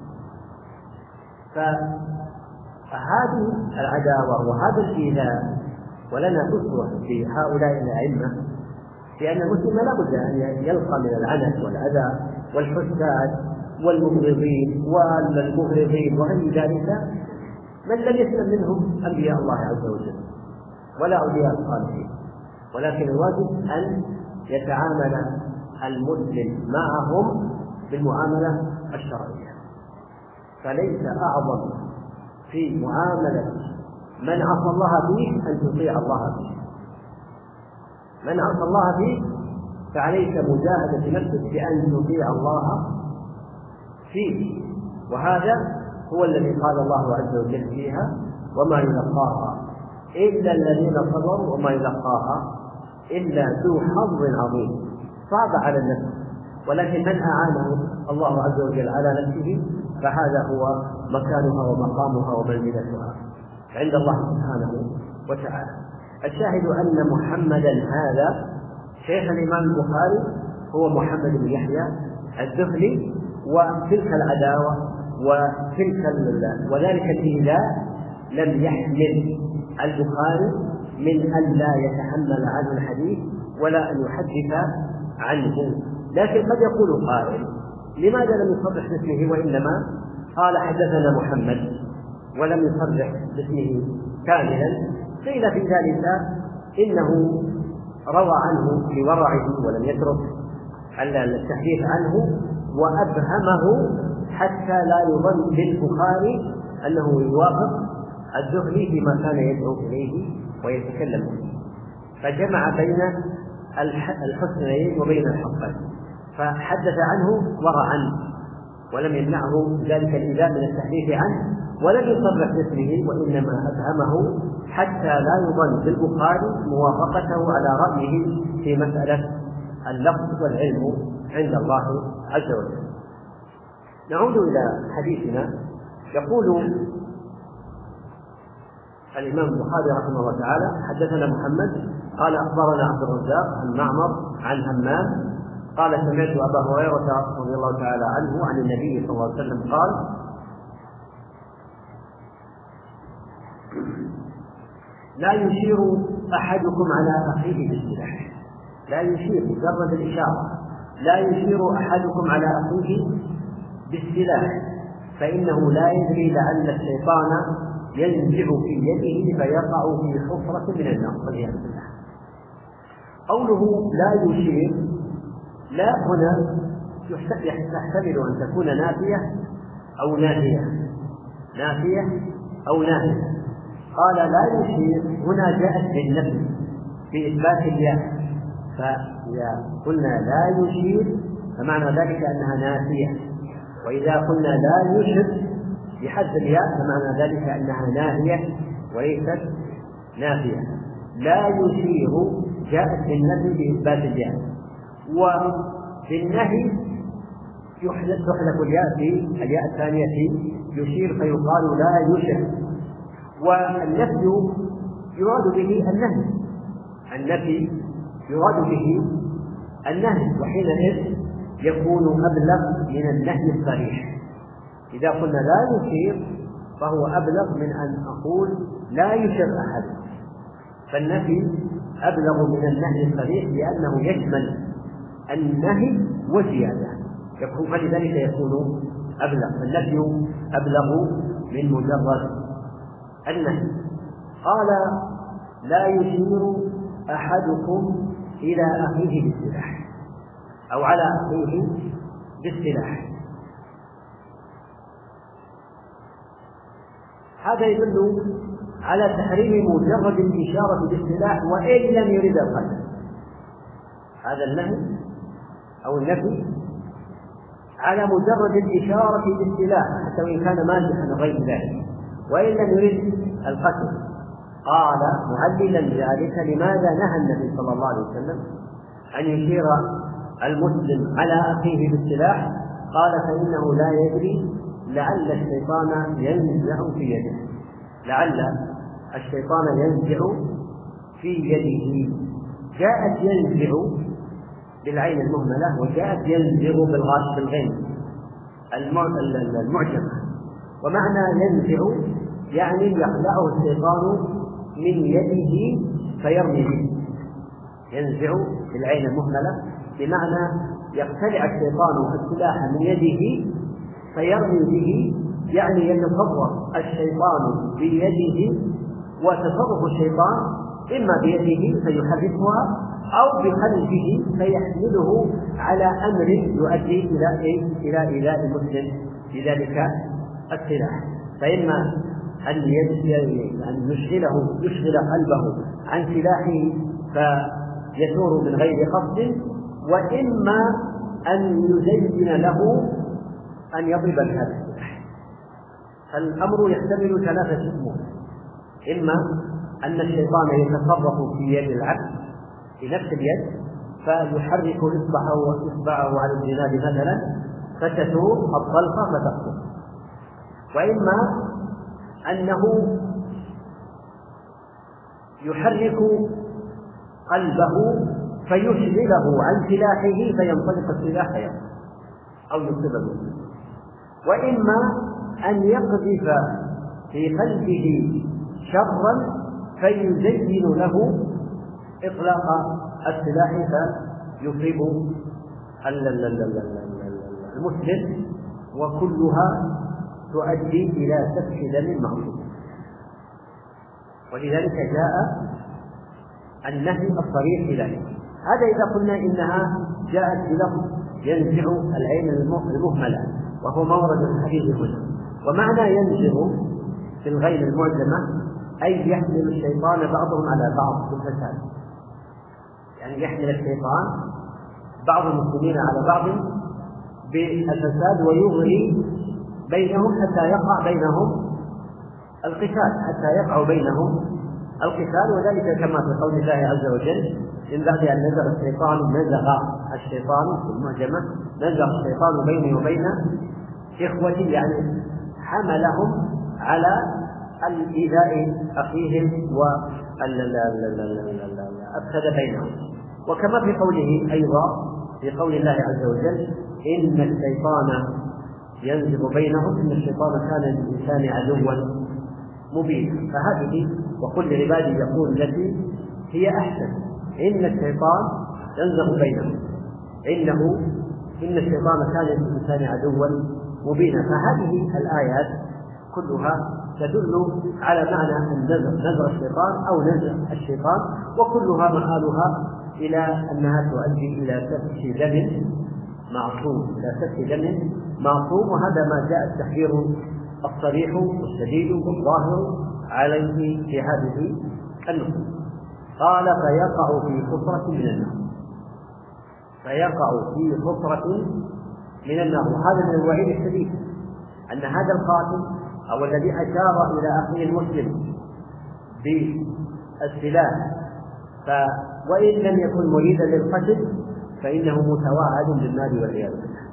فهذه العداوة وهذا الإيذاء، ولنا أسوة في هؤلاء الأئمة، لأن المسلم لا بد أن يلقى من العنت والأذى والحساد والمبغضين والمغرضين وغير ذلك من لم يسلم منهم أنبياء الله عز وجل ولا أولياء الصالحين، ولكن الواجب أن يتعامل المسلم معهم بالمعاملة الشرعية. فليس أعظم في معاملة من عصى الله به أن تطيع الله به. من عصى الله به فعليك مجاهدة نفسك بأن تطيع الله فيه، وهذا هو الذي قال الله عز وجل فيها: وما يلقاها إلا الذين صبروا وما يلقاها إلا ذو حظ عظيم. صعب على النفس، ولكن من أعانه الله عز وجل على نفسه فهذا هو مكانها ومقامها ومنزلتها. عند الله سبحانه وتعالى. الشاهد أن محمدا هذا شيخ الإمام البخاري هو محمد بن يحيى الذهلي، وتلك العداوة وتلك وذلك الإيذاء لم يحمل البخاري من أن لا يتحمل عنه الحديث ولا أن يحدث عنه. لكن قد يقول قائل: لماذا لم يصرح باسمه وإنما قال حدثنا محمد ولم يصرح باسمه كاملا؟ قيل في ذلك إنه روى عنه لورعه ولم يترك التحديث عنه، وأبهمه حتى لا يظن بالبخاري أنه يوافق الذهلي فيما كان يدعو إليه ويتكلم فيه، فجمع بين الحسنين وبين الحقين، فحدث عنه ورعا ولم يمنعه ذلك الإيذاء من التحديث عنه، ولم يصرح باسمه وإنما أبهمه حتى لا يظن بالبخاري موافقته على رأيه في مسألة اللفظ والعلم عند الله عز وجل. نعود إلى حديثنا. يقول الإمام البخاري رحمه الله تعالى: حدثنا محمد قال أخبرنا عبد الرزاق عن معمر عن همام قال: سمعت أبا هريرة رضي الله تعالى عنه عن النبي صلى الله عليه وسلم قال: لا يشير أحدكم على أخيه بالسلاح. لا يشير، مجرد الإشارة. لا يشير أحدكم على أخيه بالسلاح، فإنه لا يدري لعل الشيطان ينزع في يده فيقع في حفرة من النار والعياذ بالله. قوله لا يشير، لا هنا يحتمل أن تكون نافية أو ناهية، نافية أو ناهية. قال لا يشير هنا جاءت بالنفي بإثبات الياء، فإذا قلنا لا يشير فمعنى ذلك أنها نافية، وإذا قلنا لا يشر بحذف الياء فمعنى ذلك أنها ناهية وليست نافية. لا يشير جاءت بالنفي بإثبات الياء، وبالنهي تحذف الياء في الياء الثانية في يشير فيقال لا يشر. والنفي يراد به النهي، النفي يراد به النهي، وحينئذ يكون أبلغ من النهي الصريح. إذا قلنا لا يشير فهو أبلغ من أن أقول لا يشر أحد، فالنفي أبلغ من النهي الصريح لأنه يشمل النهي وزيادة، فلذلك يكون أبلغ. فالنفي أبلغ من مجرد النهي. قال لا يشير أحدكم إلى أخيه بالسلاح أو على أخيه بالسلاح. هذا يدل على تحريم مجرد الإشارة بالسلاح وإن لم يرد القتل. هذا النهي أو النفي على مجرد الإشارة بالسلاح حتى وإن كان مانعا غير ذلك، وإن لم يرد القتل. قال معللا ذلك لماذا نهى النبي صلى الله عليه وسلم أن يشير المسلم على أخيه بالسلاح؟ قال فإنه لا يدري لعل الشيطان ينزع في يده، لعل الشيطان ينزع في يده. جاءت ينزع بالعين المهملة وجاءت ينزع بالغاش بالغين المعجمة، ومعنى ينزع يعني يخلعه الشيطان من يده فيرمي به. ينزع بالعين المهملة بمعنى يقتلع الشيطان السلاح من يده فيرمي به، يعني يتصرف الشيطان بيده، وتصرف الشيطان إما بيده فيحركها أو بقلبه فيحمله على أمر يؤدي إلى إلى إيذاء المسلم بذلك السلاح. فإما أن أن يشغله يشغل قلبه عن سلاحه فيثور من غير قصد، وإما أن يزين له أن يضرب بهذا السلاح. الأمر يحتمل ثلاثة أمور: إما أن الشيطان يتصرف في يد العبد في نفس اليد فيحرك إصبعه إصبعه على الجناب مثلا فتثور الطلقة فتسقط، وإما أنه يحرك قلبه فيشغله عن سلاحه فينطلق السلاح أو يصيبه، وإما أن يقذف في قلبه شرا فيزين له إطلاق السلاح فيصيب المسلم، وكلها تؤدي إلى سفك دم معصوم. ولذلك جاء النهي الصريح في ذلك. هذا إذا قلنا إنها جاءت بلفظ ينزع العين المهملة وهو مورد الحديث هنا. ومعنى ينزع في الغين المعجمة أي يحمل الشيطان بعضهم على بعض بالفساد، يعني يحمل الشيطان بعض المسلمين على بعض بالفساد ويغري بينهم حتى يقع بينهم القتال حتى يقع بينهم القتال. وذلك كما في قول الله عز وجل: من بعد أن نزغ الشيطان نزغ الشيطان في المعجمة نزغ الشيطان بيني وبين إخوتي، يعني حملهم على الإيذاء أخيهم وأفسد بينهم. وكما في قوله أيضا في قول الله عز وجل: إن الشيطان ينزغ بينهم إن الشيطان كان للإنسان عدوا مبينا. فهذه وكل عبادي يقول التي هي أحسن. إن الشيطان ينزغ بينهم إنه إن الشيطان كان للإنسان عدوا مبينا. فهذه الآيات كلها تدل على معنى النزغ، نزغ الشيطان أو نزغ الشيطان، وكلها مآلها إلى أنها تؤدي إلى سفك دم معصوم إلى سفك دم معصوم. وهذا ما جاء التحذير الصريح والشديد والظاهر عليه في هذه النصوص. قال: فيقع في حفرة من النار فيقع في حفرة من النار. وهذا من الوعيد الشديد، أن هذا القاتل أو الذي أشار إلى أخيه المسلم بالسلاح وإن لم يكن مريدا للقتل فإنه متوعد بالنار والعياذ بالله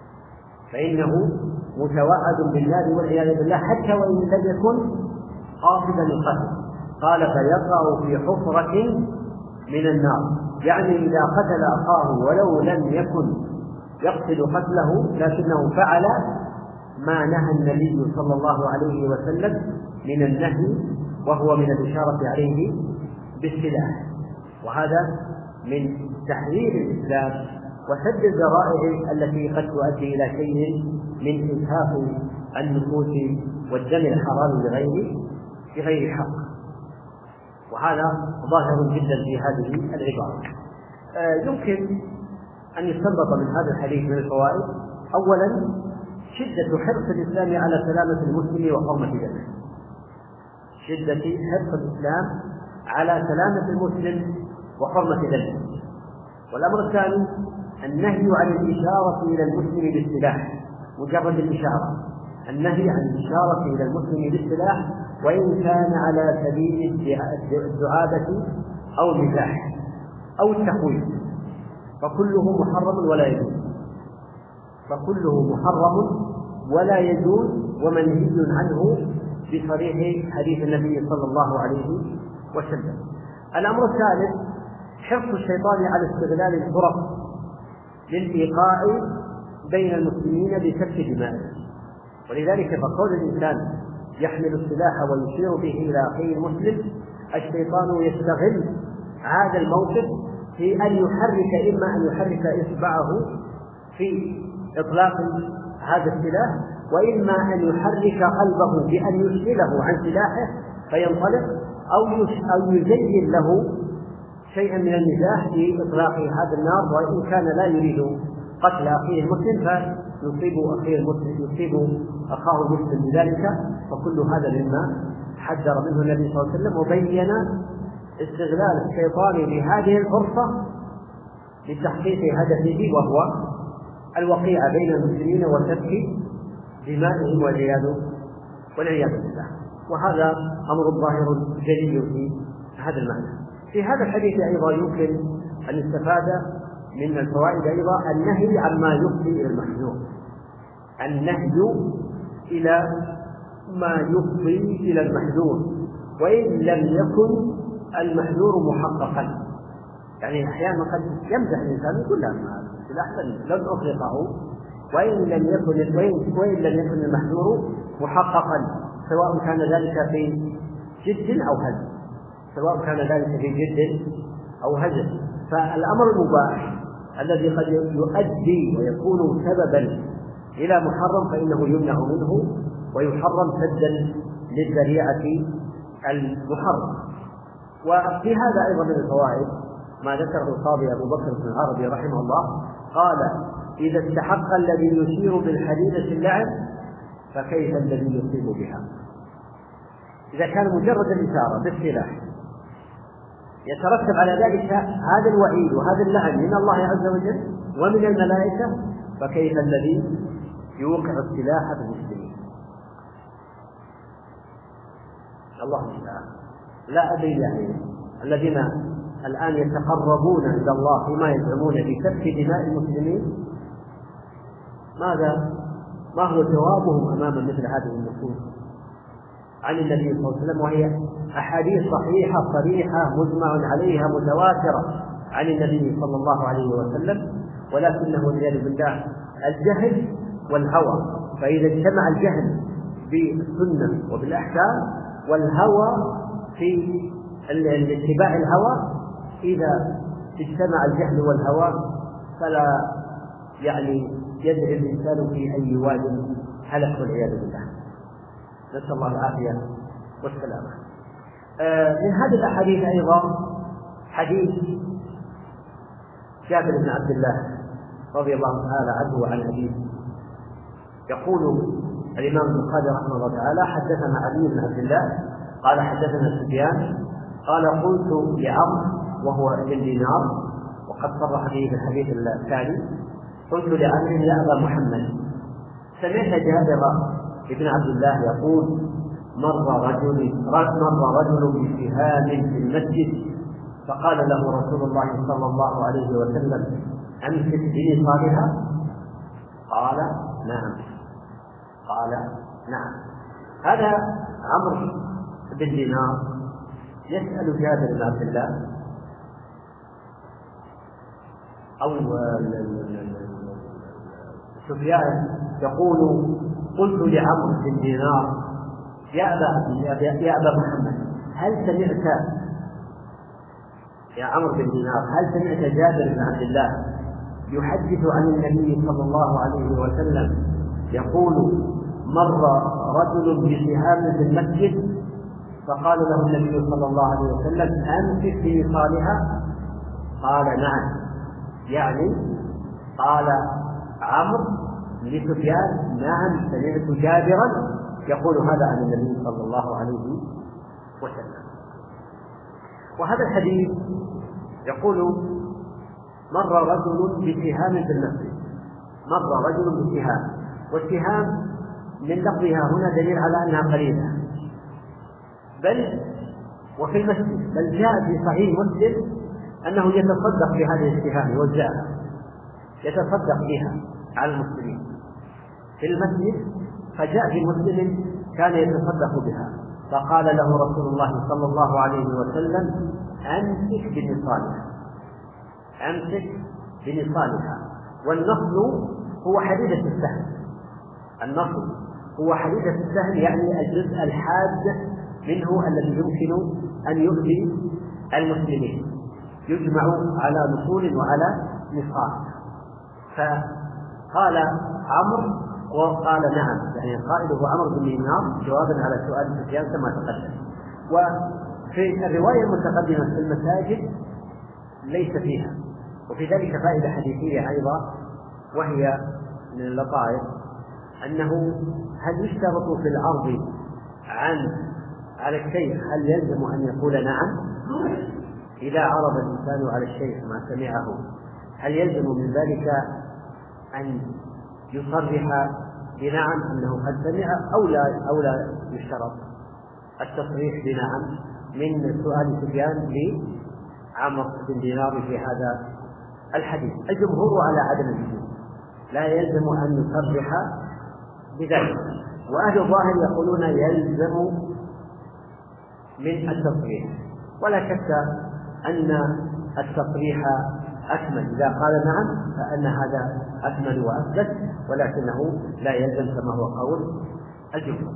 فإنه متوعد بالنار والعياذ بالله حتى وإن لم يكن قاصدا للقتل. قال: فيقع في حفرة من النار، يعني إذا قتل أخاه ولو لم يكن يقصد قتله لكنه فعل ما نهى النبي صلى الله عليه وسلم من النهي، وهو من الإشارة عليه بالسلاح. وهذا من تحرير الإسلام وسد الذرائع التي قد تؤدي إلى شيء من إنهاك النفوس والدم الحرام بغير بغير حق. وهذا ظاهر جدا في هذه العبارة. آه يمكن أن يستنبط من هذا الحديث من الفوائد: أولا شدة حرص الإسلام على سلامة المسلم وحرمة دمه، شدة حرص الإسلام على سلامة المسلم وحرمة دمه. والأمر الثاني النهي عن الإشارة إلى المسلم بالسلاح، مجرد الإشارة، النهي عن الإشارة إلى المسلم بالسلاح وإن كان على سبيل الدعابة أو المزاح أو التخويف، فكله محرم ولا يجوز فكله محرم ولا يجوز ومنهي عنه بصريح حديث النبي صلى الله عليه وسلم. الأمر الثالث حرص الشيطان على استغلال الفرص للإيقاع بين المسلمين بسفك دمائهم، ولذلك فكون الإنسان يحمل السلاح ويشير به إلى أخيه المسلم الشيطان يستغل هذا الموقف في أن يحرك إما أن يحرك إصبعه في إطلاق هذا السلاح، وإما أن يحرك قلبه بأن يشغله عن سلاحه فينطلق، أو يزين له شيئا من المزاح في إطلاق هذا النار، وإن كان لا يريد قتل أخيه المسلم فيصيب أخيه المسلم يصيب أخاه المسلم بذلك. فكل هذا مما حذر منه النبي صلى الله عليه وسلم، وبين استغلال الشيطان لهذه الفرصة لتحقيق هدفه وهو الوقيع بين المسلمين وسفك دمائهم والعياذ بالله. وهذا أمر ظاهر جلي في هذا المعنى. في هذا الحديث أيضا يمكن أن يستفاد من الفوائد أيضا النهي عما يفضي إلى المحذور، النهي إلى ما يفضي إلى المحذور وإن لم يكن المحذور محققا، يعني أحيانا قد يمزح الإنسان يقول لا السلاح لن أطلقه وإن لم يكن وإن, وإن لم يكن المحذور محققا، سواء كان ذلك في جد أو هزل، سواء كان ذلك في جد أو هزل. فالأمر المباح الذي قد يؤدي ويكون سببا إلى محرم فإنه يمنع منه ويحرم سدا للذريعة المحرم. وفي هذا أيضا من الفوائد ما ذكره القاضي أبو بكر بن العربي رحمه الله، قال: إذا استحق الذي يشير بالحديدة اللعب فكيف الذي يصيب بها؟ إذا كان مجرد الإشارة بالسلاح يترتب على ذلك هذا الوعيد وهذا اللعن من الله عز وجل ومن الملائكة، فكيف الذي يوقع السلاح بالمسلمين؟ الله المستعان. لا أدري يعني الذين الآن يتقربون عند الله فيما يزعمون بسفك دماء المسلمين، ماذا ما هو جوابهم أمام مثل هذه النصوص عن النبي صلى الله عليه وسلم، وهي أحاديث صحيحة صريحة مجمع عليها متواترة عن النبي صلى الله عليه وسلم، ولكنه والعياذ بالله الجهل والهوى. فإذا اجتمع الجهل بالسنة وبالأحكام والهوى في اتباع الهوى، إذا اجتمع الجهل والهوى فلا يعني يدري الإنسان في أي واد هلك والعياذ بالله، نسأل الله العافية والسلامة. آه من هذه الأحاديث أيضا حديث جابر بن عبد الله رضي الله تعالى عنه وعن أبيه، يقول الإمام البخاري رحمه الله تعالى: حدثنا علي بن عبد الله قال حدثنا سفيان قال: قلت لعمرو وهو ابن دينار، وقد صرح به في الحديث الثاني، قلت لعمرو يا أبا محمد سمعت جابر ابن عبد الله يقول: مر رجل مر رجل بسهام في المسجد فقال له رسول الله صلى الله عليه وسلم: أمسك به صالحا؟ قال: نعم. قال: نعم. هذا عمرو بن دينار يسأل جابر بن عبد الله أو سفيان يقول: قلت لعمرو بن دينار يا أبا يا أبا محمد هل سمعت يا عمرو بن دينار هل سمعت جابر بن عبد الله يحدث عن النبي صلى الله عليه وسلم يقول: مر رجل بسهام في المسجد فقال له النبي صلى الله عليه وسلم: أمسك في صالحا؟ قال: نعم. يعني قال عمرو لسفيان: نعم سمعت جابرا يقول هذا عن النبي صلى الله عليه وسلم. وهذا الحديث يقول: مر رجل بسهام في المسجد، مر رجل بسهام، والسهام من لفظها هنا دليل على أنها قليلة، بل وفي المسجد، بل جاء في صحيح مسلم أنه يتصدق بهذه السهام يوزعها، يتصدق بها على المسلمين في المسجد. فجاء في مسلم كان يتصدق بها، فقال له رسول الله صلى الله عليه وسلم: أمسك بنصالها، أمسك بنصالها. والنصل هو حديدة السهم، النصل هو حديدة السهم يعني الجزء الحاد منه الذي يمكن أن يؤذي المسلمين، يجمع على نصول وعلى نصال. فقال عمرو وقال: نعم، يعني قائله عمرو بن دينار جوابا على سؤال سفيان كما تقدم. وفي الرواية المتقدمة في المساجد ليس فيها، وفي ذلك فائدة حديثية أيضا، وهي من اللطائف أنه هل يشترط في العرض عن على الشيخ هل يلزم أن يقول نعم؟ إذا عرض الإنسان على الشيخ ما سمعه هل يلزم من ذلك أن يصرح بنعم أنه قد سمع أو لا أو لا يشترط التصريح بنعم؟ من سؤال سفيان لعمرو بن دينار في هذا الحديث. الجمهور على عدم الوجوب، لا يلزم أن يصرح بذلك، وأهل الظاهر يقولون يلزم من التصريح، ولا شك أن التصريح أكمل، إذا قال نعم فأن هذا أكمل وأثبت، ولكنه لا يلزم كما هو قول الجمهور.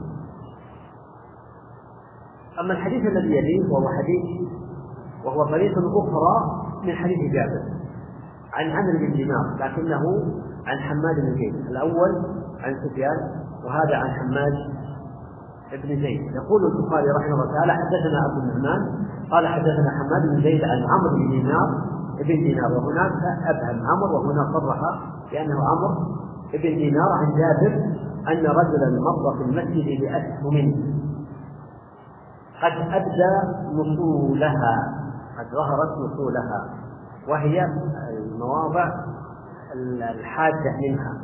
أما الحديث الذي يليه وهو حديث وهو طريق أخرى من حديث جابر عن عمرو بن دينار، لكنه عن حماد بن زيد، الأول عن سفيان وهذا عن حماد بن زيد. يقول البخاري رحمه الله تعالى: حدثنا أبو النعمان قال حدثنا حماد بن زيد عن عمرو بن دينار ابن دينار، وهناك أبهم عمرو وهنا صرح لأنه عمرو ابن دينار عن جابر أن رجلا مر في المسجد بأسهم قد أبدى نصولها، قد ظهرت نصولها، وهي المواضع الحادة منها،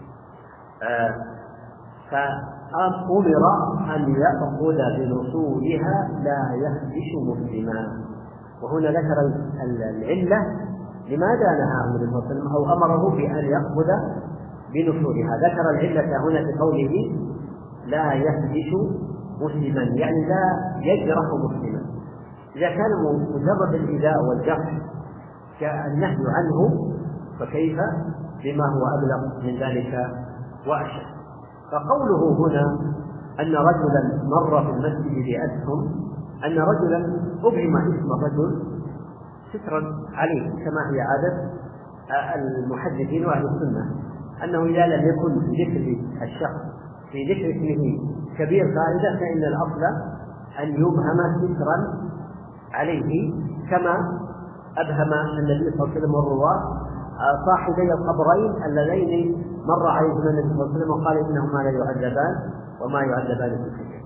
فأمر أن يأخذ بنصولها لا يخدش مسلما. وهنا ذكر العلة لماذا نهى النبي صلى الله عليه وسلم أو أمره بأن يأخذ بنصولها. ذكر العلة هنا في قوله لا يخدش مسلما، يعني لا يجرح مسلما. إذا كان مجرد الإيذاء والجرح كالنهي عنه فكيف بما هو أبلغ من ذلك وأشد. فقوله هنا أن رجلا مر في المسجد بأسهم، أن رجلا أبهم اسم الرجل سترا عليه كما هي عادة المحدثين وأهل السنة، أنه إذا لم يكن في ذكر الشخص في ذكر اسمه كبير فائدة فإن الأصل أن يبهم سترا عليه، كما أبهم النبي صلى الله عليه وسلم والرواة صاحبي القبرين اللذين مر عليهما النبي صلى الله عليه وسلم وقال إنهما لا يعذبان وما يعذبان في الكبير.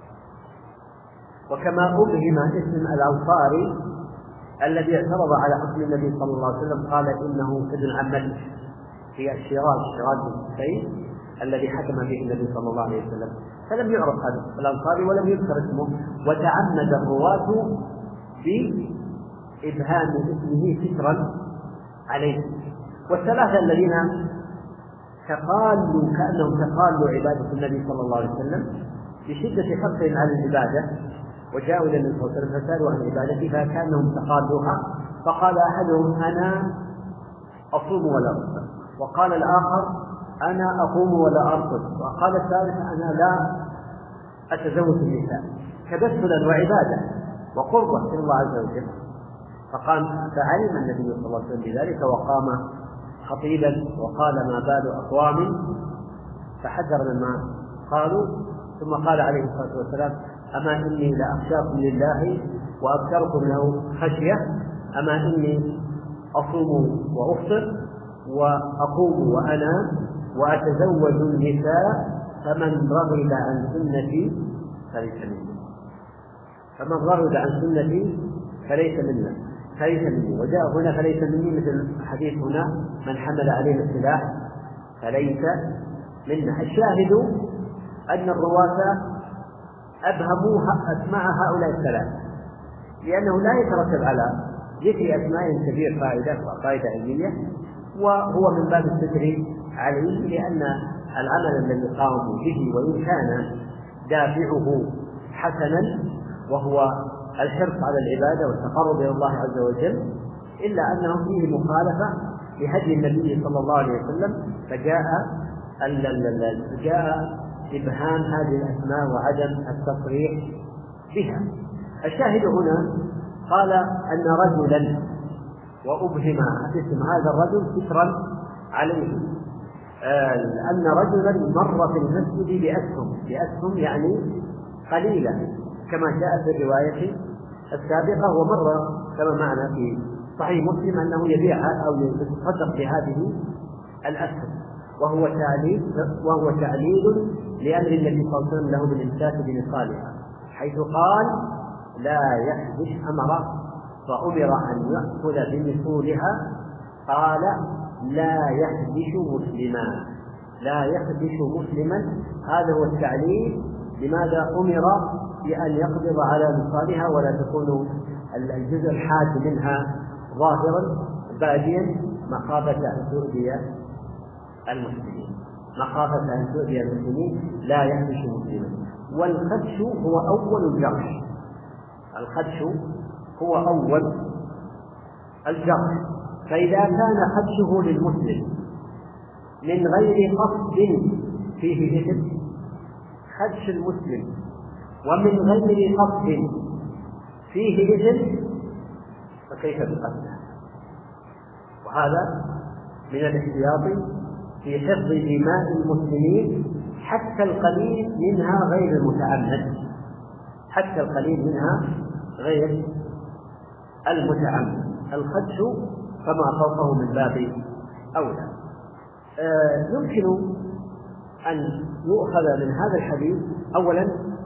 وكما أبهم اسم الأنصاري الذي اعترض على حكم النبي صلى الله عليه وسلم قال إنه ابن عمته في الشراج شراج بن حسين الذي حكم به النبي صلى الله عليه وسلم، فلم يعرف هذا الأنصاري ولم يذكر اسمه، وتعمد الرواة بإبهام اسمه سترا عليه. والثلاثة الذين تقالوا كأنهم تقالوا عبادة النبي صلى الله عليه وسلم بشدة حرصهم على العبادة وجاءوا إلى النبي صلى الله عليه وسلم فسألوا عن عبادته فكأنهم تقالوها، فقال أحدهم أنا أصوم ولا أفطر، وقال الآخر أنا أقوم ولا أرقد، وقال الثالث أنا لا أتزوج النساء، تبتلا وعبادة وقربة إلى الله عز وجل. فقام فعلم النبي صلى الله عليه وسلم بذلك وقام خطيبا وقال ما بال أقوام، فحذر مما قالوا، ثم قال عليه الصلاة والسلام أما إني لأخشاكم لله وأذكركم له خشية، أما إني أصوم وأفطر وأقوم وأنام وأتزوج النساء فمن رغب عن سنتي فليس مني، فمن رغب عن سنتي فليس منا فليس مني. وجاء هنا فليس مني مثل حديث هنا من حمل عليه السلاح فليس منا. الشاهد أن الرواة أبهموا أسماء هؤلاء الثلاثة، لأنه لا يترتب على ذكر أسماء كبير فائدة وفائدة علمية، وهو من باب الستر عليه، لأن العمل الذي قاموا به وإن كان دافعه حسنا وهو الحرص على العبادة والتقرب إلى الله عز وجل، إلا أنه فيه مخالفة لهدي النبي صلى الله عليه وسلم، فجاء جاء إبهام هذه الأسماء وعدم التصريح بها. الشاهد هنا قال أن رجلا وأبهم اسم هذا الرجل سترا عليه، أن رجلا مر في المسجد بأسهم بأسهم يعني قليلا كما جاء في الرواية السابقة، ومر كما معنا في صحيح مسلم أنه يبيعها أو يتصدق بهذه الأسهم، وهو تعليل وهو تعليل لأمر النبي صلى الله عليه وسلم له بالإمساك بنصالها، حيث قال لا يحدث أمر فأمر أن يأخذ بنصولها، قال لا يحدث مسلما لا يحدث مسلما. هذا هو التعليل لماذا أمر بأن يقبض على نصالها ولا تكون الجزء الحاد منها ظاهرا باديا مخافة أن تؤذي المسلمين مخافة أن تؤذي المسلمين لا يحدث مسلما. والخدش هو أول الجرح الخدش هو أول الجرح. فإذا كان خدشه للمسلم من غير قصد فيه إثم، خدش المسلم ومن غير قصد فيه إثم، فكيف بقتله؟ وهذا من الاحتياط في حفظ دماء المسلمين حتى القليل منها غير المتعمد، حتى القليل منها غير المتعمد. الخدش فما فوقه من باب أولى. آه يمكن أن يؤخذ من هذا الحديث أولا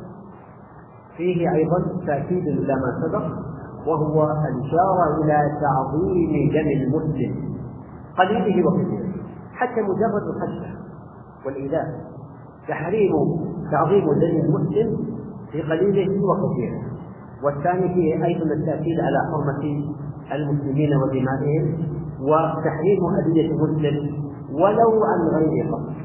فيه أيضا تأكيد إلى ما سبق، وهو الإشارة إلى تعظيم دم المسلم قليله وكثيره، حتى مجرد الخدشه والإيذاء، تحريم تعظيم دم المسلم في قليله وكثيره. والثاني فيه أيضا التأكيد على حرمة المسلمين ودمائهم، وتحريم أذية المسلم ولو عن غير قصد،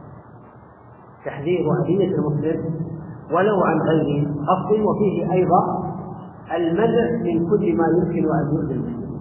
تحذير أذية المسلم ولو عن غير قصد. وفيه أيضا المنع من كل ما يمكن أن يؤذي المسلمين،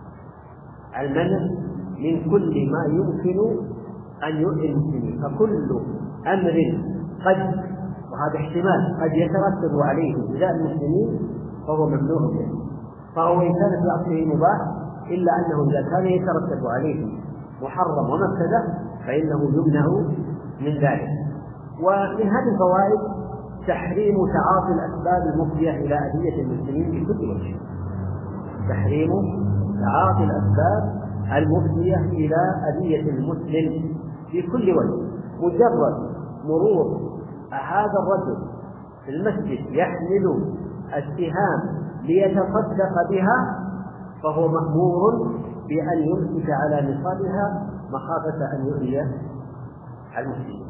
المنع من كل ما يمكن أن يؤذي المسلمين. فكل أمر قد، وهذا احتمال، قد يترتب عليه إيذاء المسلمين فهو ممنوع منه. فهو إن كان في أصله مباح، إلا أنه إذا كان يترتب عليه محرم ومفسدة فإنه يمنع من ذلك. ومن هذه الفوائد تحريم تعاطي الأسباب المفضية إلى أذية المسلمين بكل وجه، تحريم تعاطي الأسباب المفضية إلى أذية المسلم بكل وجه. مجرد مرور هذا الرجل في المسجد يحمل السهام ليتصدق بها فهو مأمور بأن يمسك على نصابها مخافة أن يؤذي المسلمين،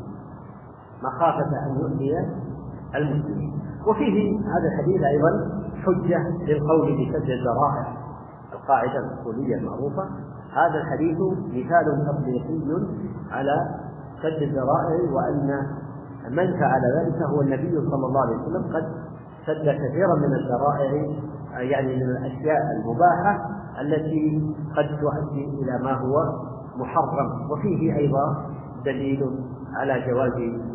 مخافة أن يؤذي المسلمين. وفيه هذا الحديث أيضا حجة للقول بسد الذرائع، القاعدة الأصولية المعروفة. هذا الحديث مثال تطبيقي على سد الذرائع، وأن من فعل ذلك هو النبي صلى الله عليه وسلم، قد سد كثيرا من الذرائع، يعني من الأشياء المباحة التي قد تؤدي إلى ما هو محرم. وفيه أيضا دليل على جواز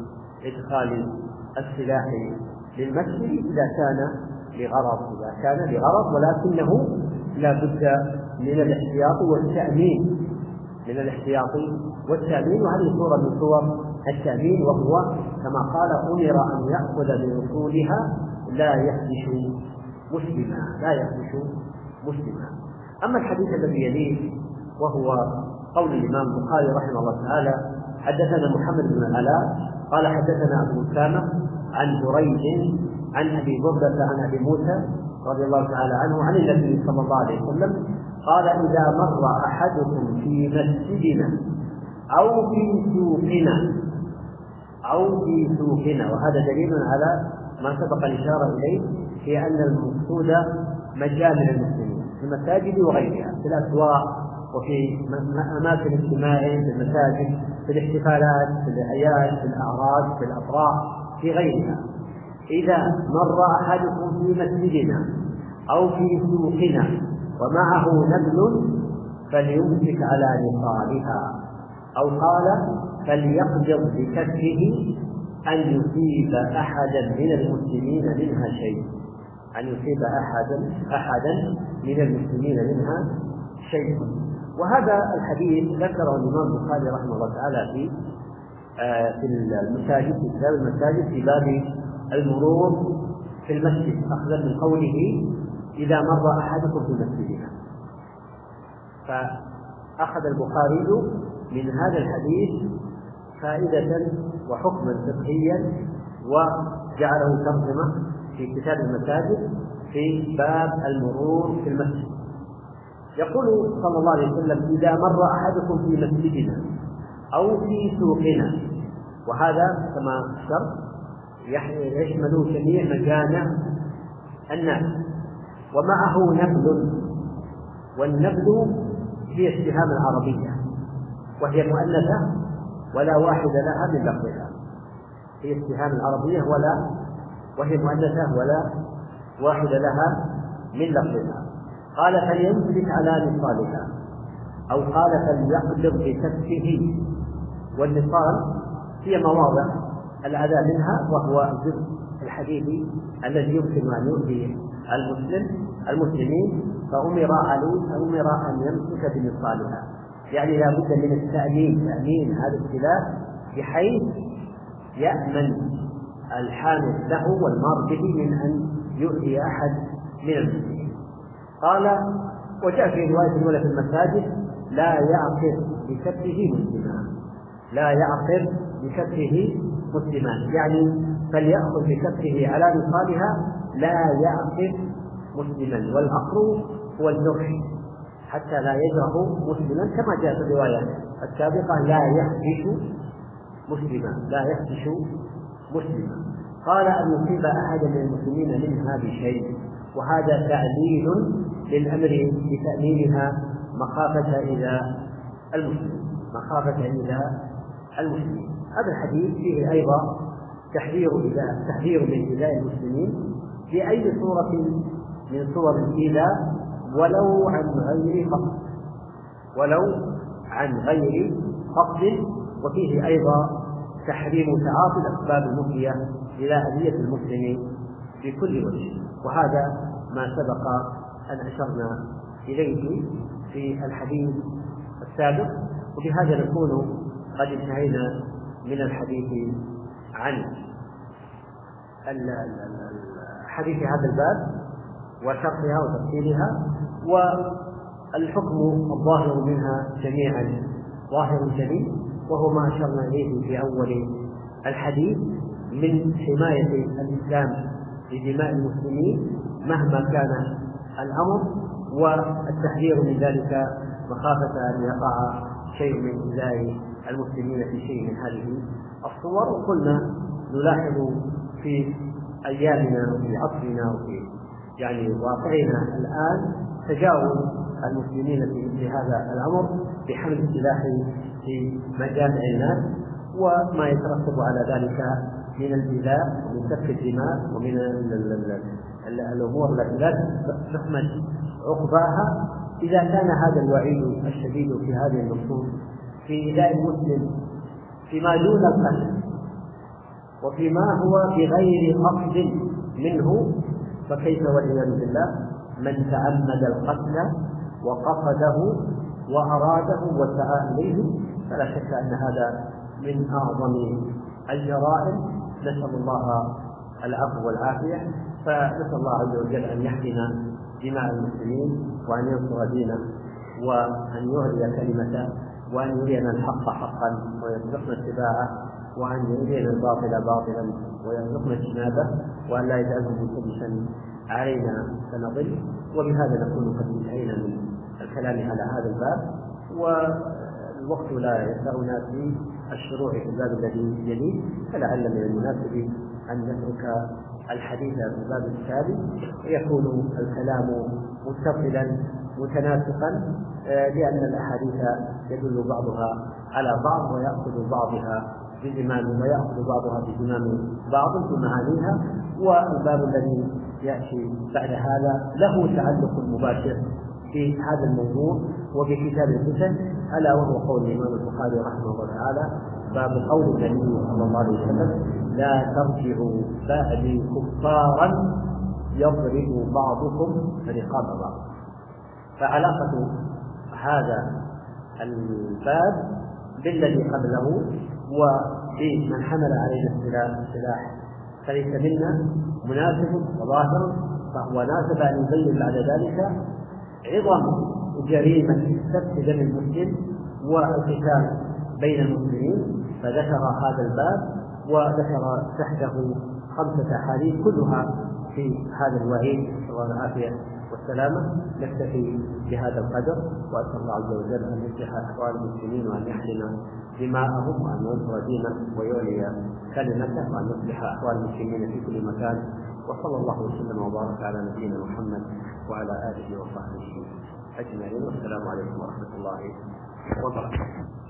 إدخال السلاح للمسجد إذا كان لغرض، إذا كان لغرض ولكنه لا بد من الاحتياط والتأمين، من الاحتياط والتأمين. وهذه صورة من صور التأمين، وهو كما قال أمر أن يأخذ بوصولها لا يخدش مسلما، لا يخدش مسلما. أما الحديث الذي يليه وهو قول الإمام البخاري رحمه الله تعالى: حدثنا محمد بن العلاء قال حدثنا أبو أسامة عن جريج عن أبي بردة عن أبي موسى رضي الله تعالى عنه عن النبي صلى الله عليه وسلم قال: إذا مر أحدكم في مسجدنا أو في سوقنا أو في سوقنا، وهذا دليل على ما سبق الإشارة إليه في أن المقصود مجامع المسلمين في المساجد وغيرها، في الأسواق وفي أماكن اجتماعهم، في المساجد، في الاحتفالات، في الأعياد، في الأعراس، في الأفراح، في غيرها. إذا مر أحدكم في مسجدنا أو في سوقنا ومعه نبل فليمسك على نصالها، أو قال فليقبض بكفه أن يصيب أحدا من المسلمين منها شيء، أن يصيب أحدا أحدا من المسلمين منها شيء. وهذا الحديث ذكره الإمام البخاري رحمه الله تعالى في في المساجد، في كتاب المساجد في باب المرور في المسجد، أخذا من قوله إذا مر أحدكم في مسجدنا. فأخذ البخاري من هذا الحديث فائدة وحكما فقهيا وجعله ترجمة في كتاب المساجد في باب المرور في المسجد. يقول صلى الله عليه وسلم: إذا مر أحدكم في مسجدنا أو في سوقنا، وهذا كما أشرت يشمل جميع مجامع الناس، ومعه نبل، والنبل هي السهام العربية، وهي مؤنثة ولا واحد لها من لفظها، هي السهام العربية ولا وهي مؤنثة ولا واحد لها من لفظها. قال فليمسك على نصالها، أو قال فليقدر بكفه. والنصال هي مواضع الأذى منها، وهو الجزء الحديدي الذي يمكن أن يؤذي المسلم المسلمين، فأمر عليه أمر أن يمسك بنصالها، يعني لا بد من التأمين تأمين هذا السلاح بحيث يأمن الحامل له والمار به من أن يؤذي أحد من المسلمين. قال وجاء في رواية الأولى في المساجد لا يعقر بكفه مسلما، لا يعقر بكفه مسلما، يعني فليأخذ بكفه على نصالها لا يعقر مسلما. والعقر هو الجرح حتى لا يجرح مسلما، كما جاء في الرواية السابقة لا يخدش مسلما، لا يخدش مسلما. قال أن يصيب أحدا من المسلمين منها بشيء، وهذا تعليل للأمر بتأمينها مخافة إلى المسلمين مخافة إلى المسلمين. هذا الحديث فيه أيضا تحذير تحذير من إيذاء المسلمين بأي صورة من صور الإيذاء، ولو عن غير قصد ولو عن غير قصد وفيه أيضا تحريم تعاطي الأسباب المفضية إلى أذية المسلم بكل وجه، وهذا ما سبق أن أشرنا إليه في الحديث السابق. وبهذا نكون قد انتهينا من الحديث عن حديث هذا الباب وشرحها وتفصيلها، والحكم الظاهر منها جميعا ظاهر جلي، وهو ما أشرنا إليه في أول الحديث من حماية الإسلام لدماء المسلمين مهما كان الأمر، والتحذير من ذلك مخافة أن يقع شيء من إيذاء المسلمين في شيء من هذه الصور. وقلنا نلاحظ في أيامنا وفي عصرنا وفي يعني واقعنا الآن تجاوز المسلمين في مثل هذا الأمر بحمل السلاح في مجامع الناس، وما يترتب على ذلك من الإيذاء ومن سفك الدماء ومن الأمور التي لا تحمد عقباها. إذا كان هذا الوعيد الشديد في هذه النصوص في إيذاء المسلم فيما دون القتل وفيما هو بغير قصد منه، فكيف والعياذ بالله من تعمد القتل وقصده وأراده وسعى إليه؟ فلا شك أن هذا من أعظم الجرائم. نسأل الله العفو والعافية، فنسأل الله عز وجل أن يحمينا دماء المسلمين وأن ينصر دينه وأن يعلي كلمته وأن يرينا الحق حقا ويرزقنا اتباعه، وأن يرينا الباطل باطلا ويرزقنا اجتنابه، وأن لا يجعله ملتبسا علينا فنضل. وبهذا نكون قد انتهينا من الكلام على هذا الباب، والوقت لا يسعنا في الشروع في الباب الذي يليه، فلعل من المناسب أن نترك الحديث في الباب التالي ويكون الكلام متصلا متناسقا، لأن الأحاديث يدل بعضها على بعض ويأخذ بعضها بزمام ويأخذ بعضها بزمام بعض في معانيها. والباب الذي يأتي بعد هذا له تعلق مباشر في هذا الموضوع وبكتاب الفتن، ألا وهو قول الإمام البخاري رحمه الله تعالى باب قول النبي صلى الله عليه وسلم لا ترجعوا بعدي كفارا يضرب بعضكم رقاب بعض. فعلاقة هذا الباب بالذي قبله وبمن حمل علينا السلاح فليس منا مناسب وظاهر، فهو ناسب أن يبين بعد ذلك عظم جريمة سفك دم المسلم والقتال بين المسلمين، فذكر هذا الباب وذكر تحته خمسة أحاديث كلها في هذا الوعيد، نسأل الله العافية والسلامة. نكتفي بهذا القدر، وأسأل الله عز وجل أن يصلح أحوال المسلمين وأن يحلم دماءهم وأن ينصر دينه ويعلي كلمته وأن يصلح أحوال المسلمين في كل مكان. وصلى الله وسلم وبارك على نبينا محمد وعلى آله وصحبه أجمعين، والسلام عليكم ورحمة الله وبركاته.